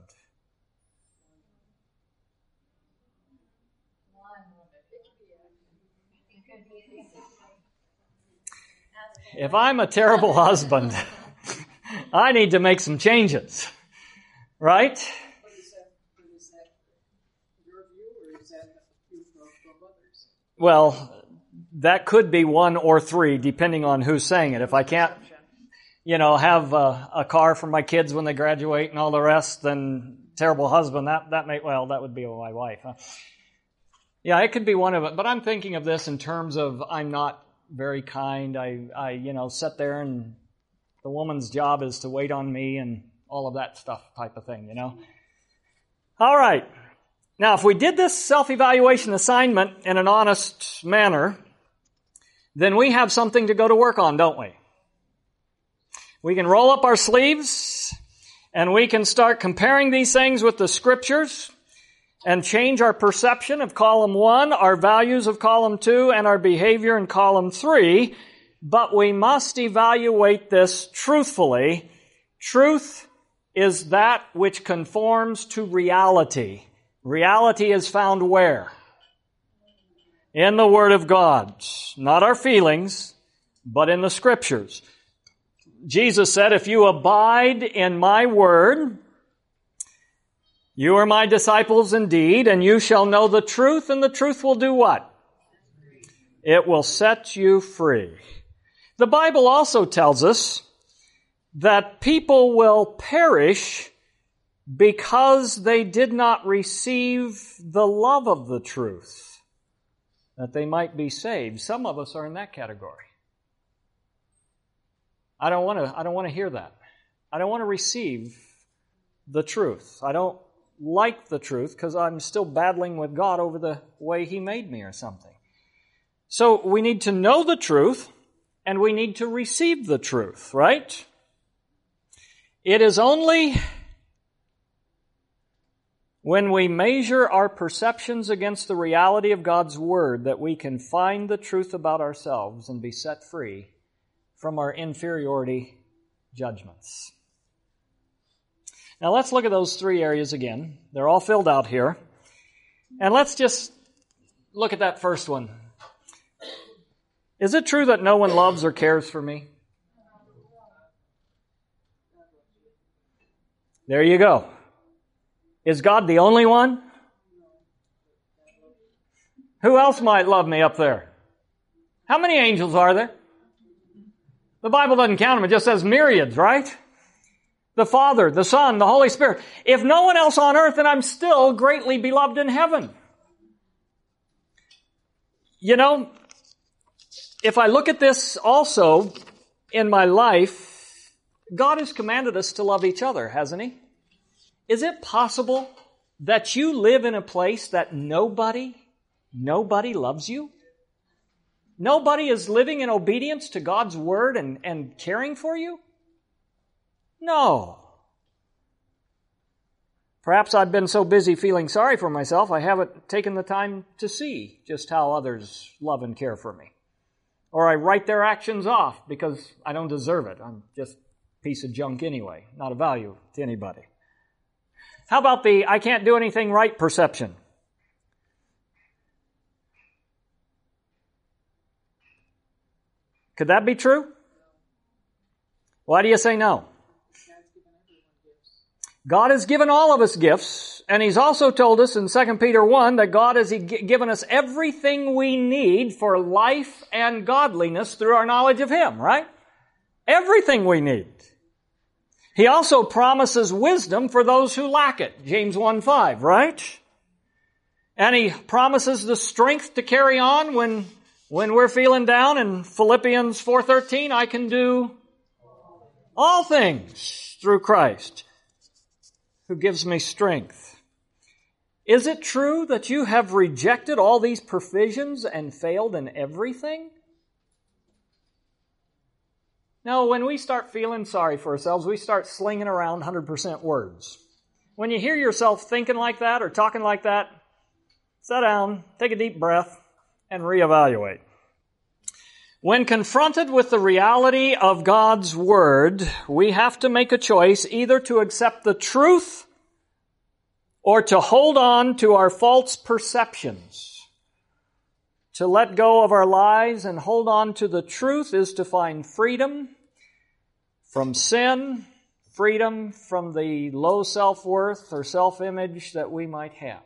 If I'm a terrible husband, I need to make some changes, right? But is that, is that your view or is that the view from others? Well, that could be one or three, depending on who's saying it. If I can't, you know, have a, a car for my kids when they graduate and all the rest, then terrible husband, that, that may, well, that would be my wife. Huh? Yeah, it could be one of it. But I'm thinking of this in terms of I'm not very kind. I, I, you know, sit there and the woman's job is to wait on me and all of that stuff type of thing, you know. All right. Now, if we did this self-evaluation assignment in an honest manner, then we have something to go to work on, don't we? We can roll up our sleeves and we can start comparing these things with the Scriptures and change our perception of column one, our values of column two, and our behavior in column three. But we must evaluate this truthfully. Truth is that which conforms to reality. Reality is found where? In the Word of God. Not our feelings, but in the Scriptures. Jesus said, if you abide in my Word, you are my disciples indeed, and you shall know the truth, and the truth will do what? It will set you free. The Bible also tells us that people will perish because they did not receive the love of the truth, that they might be saved. Some of us are in that category. I don't want to, I don't want to hear that. I don't want to receive the truth. I don't like the truth because I'm still battling with God over the way He made me or something. So we need to know the truth and we need to receive the truth, right? It is only when we measure our perceptions against the reality of God's Word that we can find the truth about ourselves and be set free from our inferiority judgments. Now let's look at those three areas again. They're all filled out here. And let's just look at that first one. Is it true that no one loves or cares for me? There you go. Is God the only one? Who else might love me up there? How many angels are there? The Bible doesn't count them. It just says myriads, right? The Father, the Son, the Holy Spirit. If no one else on earth, then I'm still greatly beloved in heaven. You know, if I look at this also in my life, God has commanded us to love each other, hasn't He? Is it possible that you live in a place that nobody, nobody loves you? Nobody is living in obedience to God's Word and, and caring for you? No. Perhaps I've been so busy feeling sorry for myself, I haven't taken the time to see just how others love and care for me. Or I write their actions off because I don't deserve it. I'm just a piece of junk anyway, not of value to anybody. How about the I can't do anything right perception? Could that be true? Why do you say no? God has given all of us gifts, and He's also told us in Second Peter one that God has given us everything we need for life and godliness through our knowledge of Him, right? Everything we need. He also promises wisdom for those who lack it, James one five, right? And He promises the strength to carry on when, when we're feeling down. In Philippians four thirteen, I can do all things through Christ, who gives me strength. Is it true that you have rejected all these provisions and failed in everything? Now, when we start feeling sorry for ourselves, we start slinging around one hundred percent words. When you hear yourself thinking like that or talking like that, sit down, take a deep breath, and reevaluate. When confronted with the reality of God's Word, we have to make a choice either to accept the truth or to hold on to our false perceptions. To let go of our lies and hold on to the truth is to find freedom from sin, freedom from the low self-worth or self-image that we might have.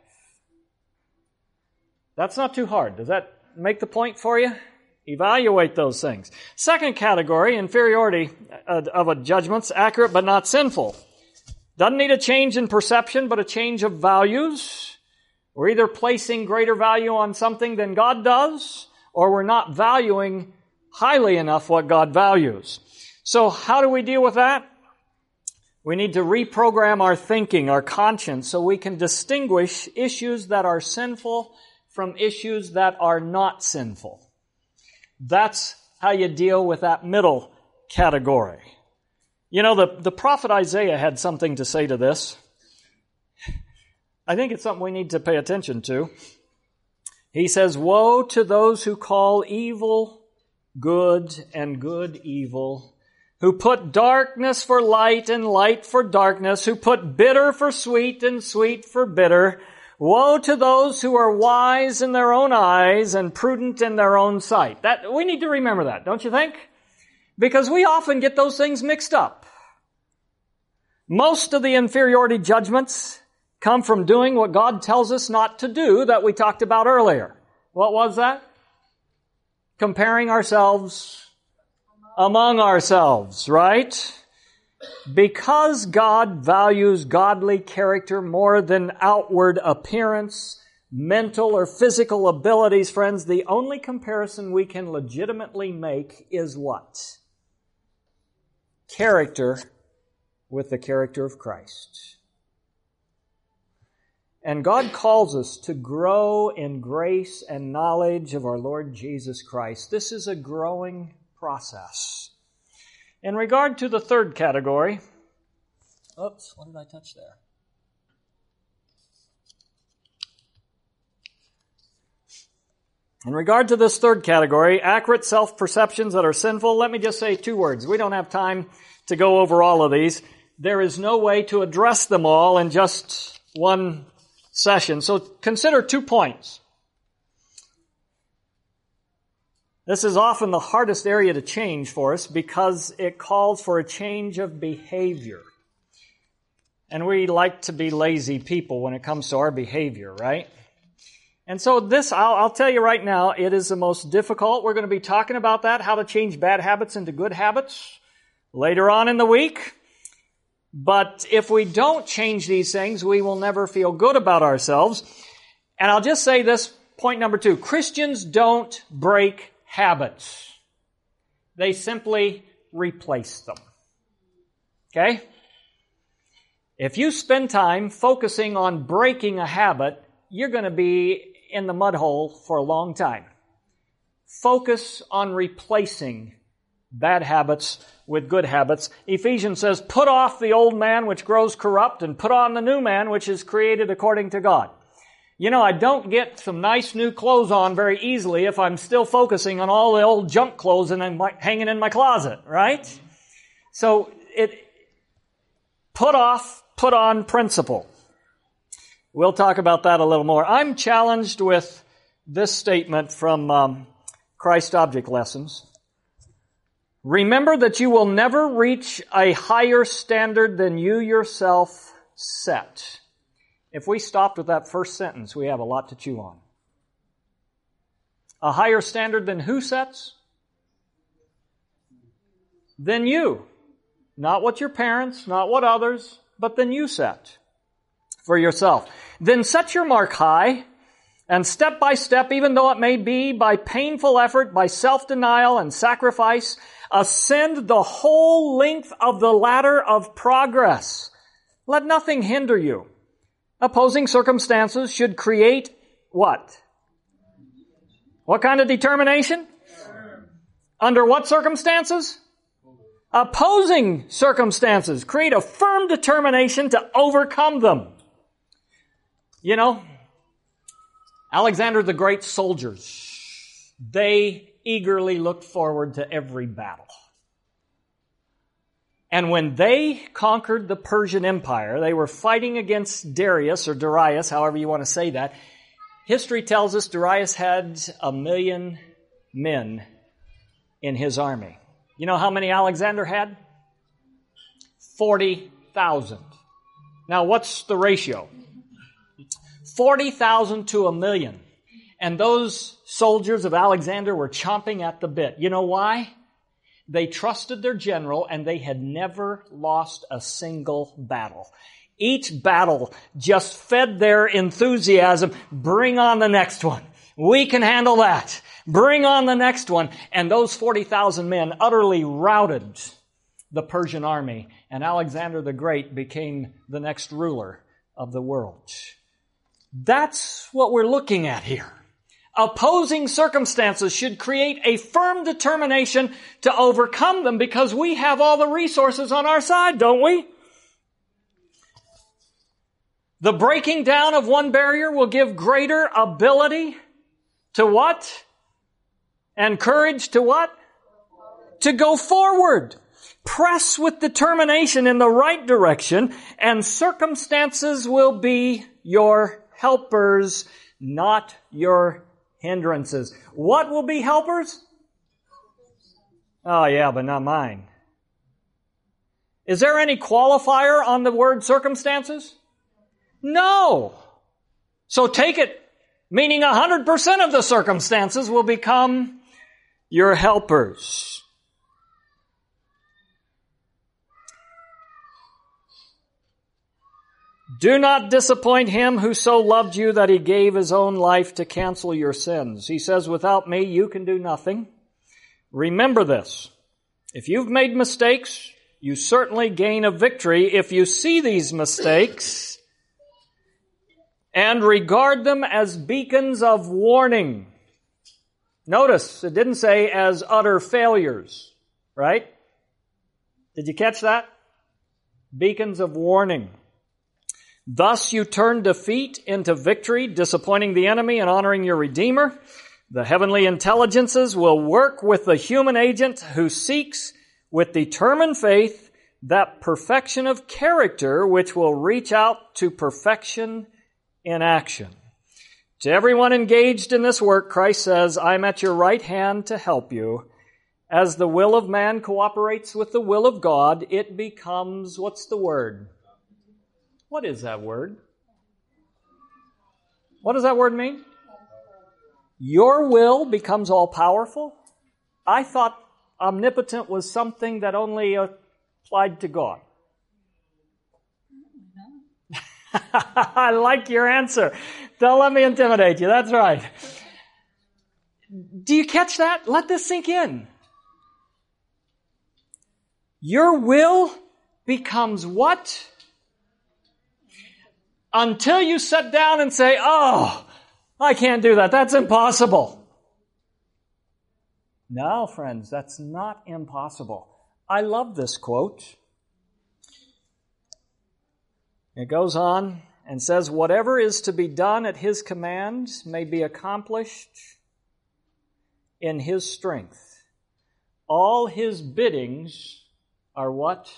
That's not too hard. Does that make the point for you? Evaluate those things. Second category, inferiority of a judgment's accurate but not sinful. Doesn't need a change in perception, but a change of values. We're either placing greater value on something than God does, or we're not valuing highly enough what God values. So how do we deal with that? We need to reprogram our thinking, our conscience, so we can distinguish issues that are sinful from issues that are not sinful. That's how you deal with that middle category. You know, the, the prophet Isaiah had something to say to this. I think it's something we need to pay attention to. He says, "Woe to those who call evil good and good evil, who put darkness for light and light for darkness, who put bitter for sweet and sweet for bitter. Woe to those who are wise in their own eyes and prudent in their own sight." That, we need to remember that, don't you think? Because we often get those things mixed up. Most of the inferiority judgments come from doing what God tells us not to do that we talked about earlier. What was that? Comparing ourselves among ourselves, right? Because God values godly character more than outward appearance, mental or physical abilities, friends, the only comparison we can legitimately make is what? Character with the character of Christ. And God calls us to grow in grace and knowledge of our Lord Jesus Christ. This is a growing process. In regard to the third category, oops, what did I touch there? In regard to this third category, accurate self-perceptions that are sinful, let me just say two words. We don't have time to go over all of these. There is no way to address them all in just one session. So consider two points. This is often the hardest area to change for us because it calls for a change of behavior. And we like to be lazy people when it comes to our behavior, right? And so this, I'll, I'll tell you right now, it is the most difficult. We're going to be talking about that, how to change bad habits into good habits later on in the week. But if we don't change these things, we will never feel good about ourselves. And I'll just say this, point number two. Christians don't break habits. They simply replace them. Okay? If you spend time focusing on breaking a habit, you're going to be in the mud hole for a long time. Focus on replacing bad habits with good habits. Ephesians says, put off the old man which grows corrupt and put on the new man which is created according to God. You know, I don't get some nice new clothes on very easily if I'm still focusing on all the old junk clothes and I'm hanging in my closet, right? So it put off, put on principle. We'll talk about that a little more. I'm challenged with this statement from um, Christ Object Lessons. Remember that you will never reach a higher standard than you yourself set. If we stopped with that first sentence, we have a lot to chew on. A higher standard than who sets? Than you. Not what your parents, not what others, but than you set for yourself. Then set your mark high, and step by step, even though it may be by painful effort, by self-denial and sacrifice, ascend the whole length of the ladder of progress. Let nothing hinder you. Opposing circumstances should create what? What kind of determination? Under what circumstances? Opposing circumstances. Create a firm determination to overcome them. You know, Alexander the Great's soldiers, they eagerly looked forward to every battle. And when they conquered the Persian Empire, they were fighting against Darius, or Darius, however you want to say that. History tells us Darius had a million men in his army. You know how many Alexander had? forty thousand. Now, what's the ratio? forty thousand to a million. And those soldiers of Alexander were chomping at the bit. You know why? They trusted their general, and they had never lost a single battle. Each battle just fed their enthusiasm. Bring on the next one. We can handle that. Bring on the next one. And those forty thousand men utterly routed the Persian army, and Alexander the Great became the next ruler of the world. That's what we're looking at here. Opposing circumstances should create a firm determination to overcome them because we have all the resources on our side, don't we? The breaking down of one barrier will give greater ability to what? And courage to what? To go forward. Press with determination in the right direction, and circumstances will be your helpers, not your hindrances. What will be helpers? Oh yeah, but not mine. Is there any qualifier on the word circumstances? No. So take it, meaning one hundred percent of the circumstances will become your helpers. Do not disappoint him who so loved you that he gave his own life to cancel your sins. He says, without me, you can do nothing. Remember this. If you've made mistakes, you certainly gain a victory if you see these mistakes and regard them as beacons of warning. Notice, it didn't say as utter failures, right? Did you catch that? Beacons of warning. Thus you turn defeat into victory, disappointing the enemy and honoring your Redeemer. The heavenly intelligences will work with the human agent who seeks with determined faith that perfection of character which will reach out to perfection in action. To everyone engaged in this work, Christ says, I'm at your right hand to help you. As the will of man cooperates with the will of God, it becomes, what's the word? What is that word? What does that word mean? Your will becomes all-powerful? I thought omnipotent was something that only applied to God. I like your answer. Don't let me intimidate you. That's right. Do you catch that? Let this sink in. Your will becomes what? Until you sit down and say, oh, I can't do that. That's impossible. No, friends, that's not impossible. I love this quote. It goes on and says, whatever is to be done at His command may be accomplished in His strength. All His biddings are what?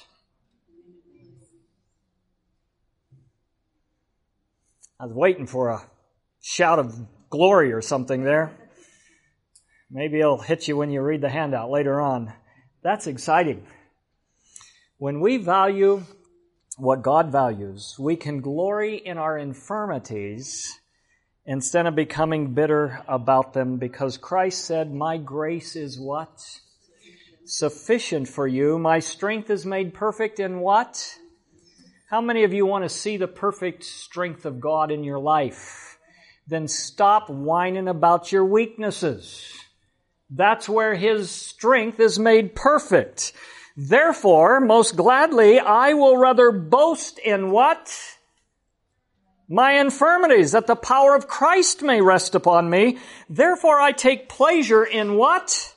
I was waiting for a shout of glory or something there. Maybe it'll hit you when you read the handout later on. That's exciting. When we value what God values, we can glory in our infirmities instead of becoming bitter about them, because Christ said, my grace is what? Sufficient for you. My strength is made perfect in what? How many of you want to see the perfect strength of God in your life? Then stop whining about your weaknesses. That's where His strength is made perfect. Therefore, most gladly, I will rather boast in what? My infirmities, that the power of Christ may rest upon me. Therefore, I take pleasure in what?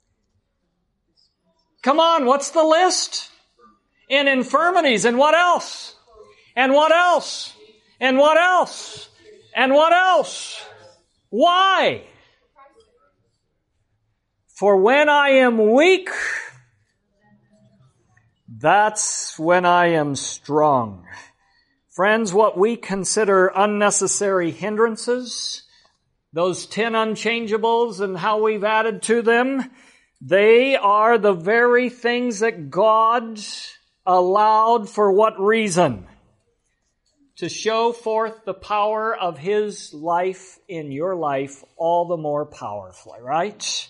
Come on, what's the list? In infirmities. And what else? And what else? And what else? And what else? Why? For when I am weak, that's when I am strong. Friends, what we consider unnecessary hindrances, those ten unchangeables and how we've added to them, they are the very things that God allowed for what reason? To show forth the power of His life in your life all the more powerfully, right?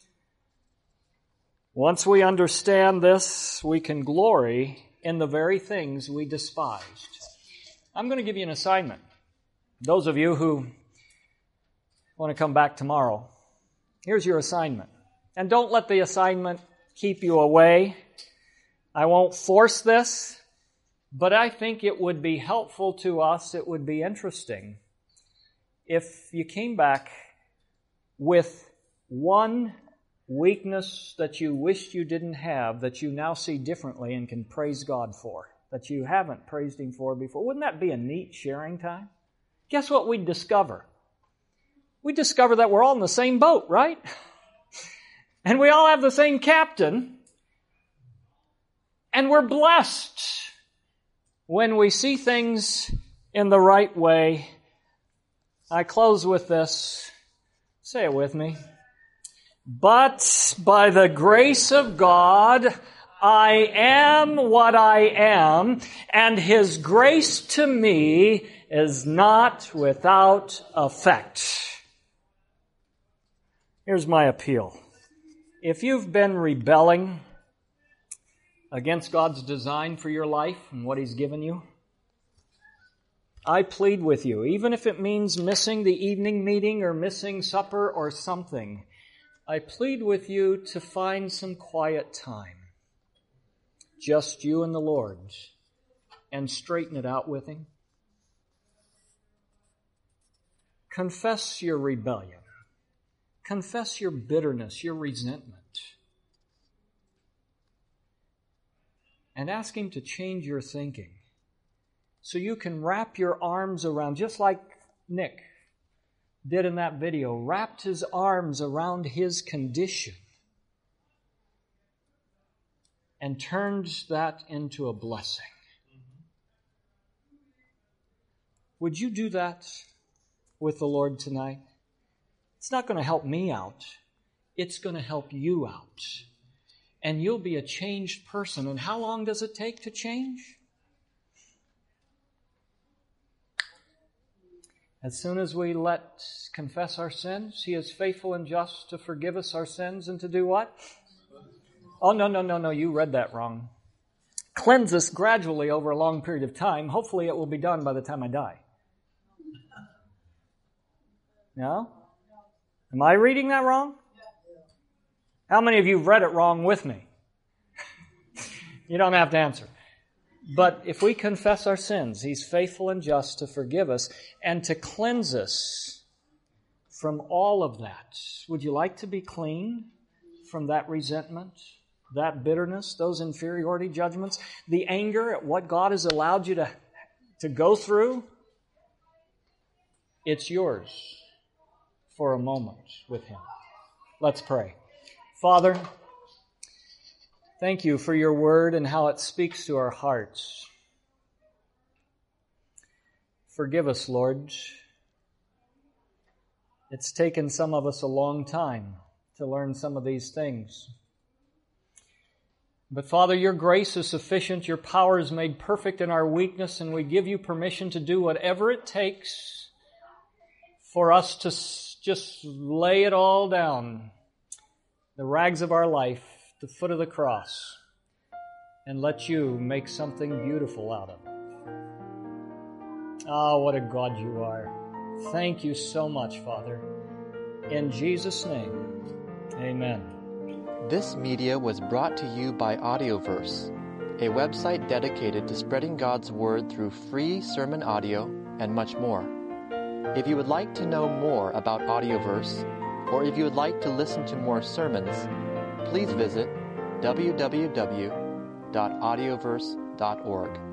Once we understand this, we can glory in the very things we despised. I'm going to give you an assignment. Those of you who want to come back tomorrow, here's your assignment. And don't let the assignment keep you away. I won't force this, but I think it would be helpful to us, it would be interesting, if you came back with one weakness that you wished you didn't have, that you now see differently and can praise God for, that you haven't praised Him for before. Wouldn't that be a neat sharing time? Guess what we'd discover? We'd discover that we're all in the same boat, right? And we all have the same captain. And we're blessed when we see things in the right way. I close with this. Say it with me. But by the grace of God, I am what I am, and His grace to me is not without effect. Here's my appeal. If you've been rebelling against God's design for your life and what He's given you, I plead with you, even if it means missing the evening meeting or missing supper or something, I plead with you to find some quiet time, just you and the Lord, and straighten it out with Him. Confess your rebellion. Confess your bitterness, your resentment. And ask Him to change your thinking so you can wrap your arms around, just like Nick did in that video, wrapped his arms around his condition and turned that into a blessing. Would you do that with the Lord tonight? It's not going to help me out. It's going to help you out. And you'll be a changed person. And how long does it take to change? As soon as we let confess our sins, He is faithful and just to forgive us our sins and to do what? Oh, no, no, no, no, you read that wrong. Cleanse us gradually over a long period of time. Hopefully it will be done by the time I die. No? Am I reading that wrong? How many of you have read it wrong with me? You don't have to answer. But if we confess our sins, He's faithful and just to forgive us and to cleanse us from all of that. Would you like to be clean from that resentment, that bitterness, those inferiority judgments, the anger at what God has allowed you to, to go through? It's yours for a moment with Him. Let's pray. Father, thank You for Your word and how it speaks to our hearts. Forgive us, Lord. It's taken some of us a long time to learn some of these things. But Father, Your grace is sufficient. Your power is made perfect in our weakness, and we give You permission to do whatever it takes for us to just lay it all down, the rags of our life, the foot of the cross, and let You make something beautiful out of it. Ah, what a God You are. Thank You so much, Father. In Jesus' name, amen. This media was brought to you by Audioverse, a website dedicated to spreading God's Word through free sermon audio and much more. If you would like to know more about Audioverse, or if you would like to listen to more sermons, please visit w w w dot audioverse dot org.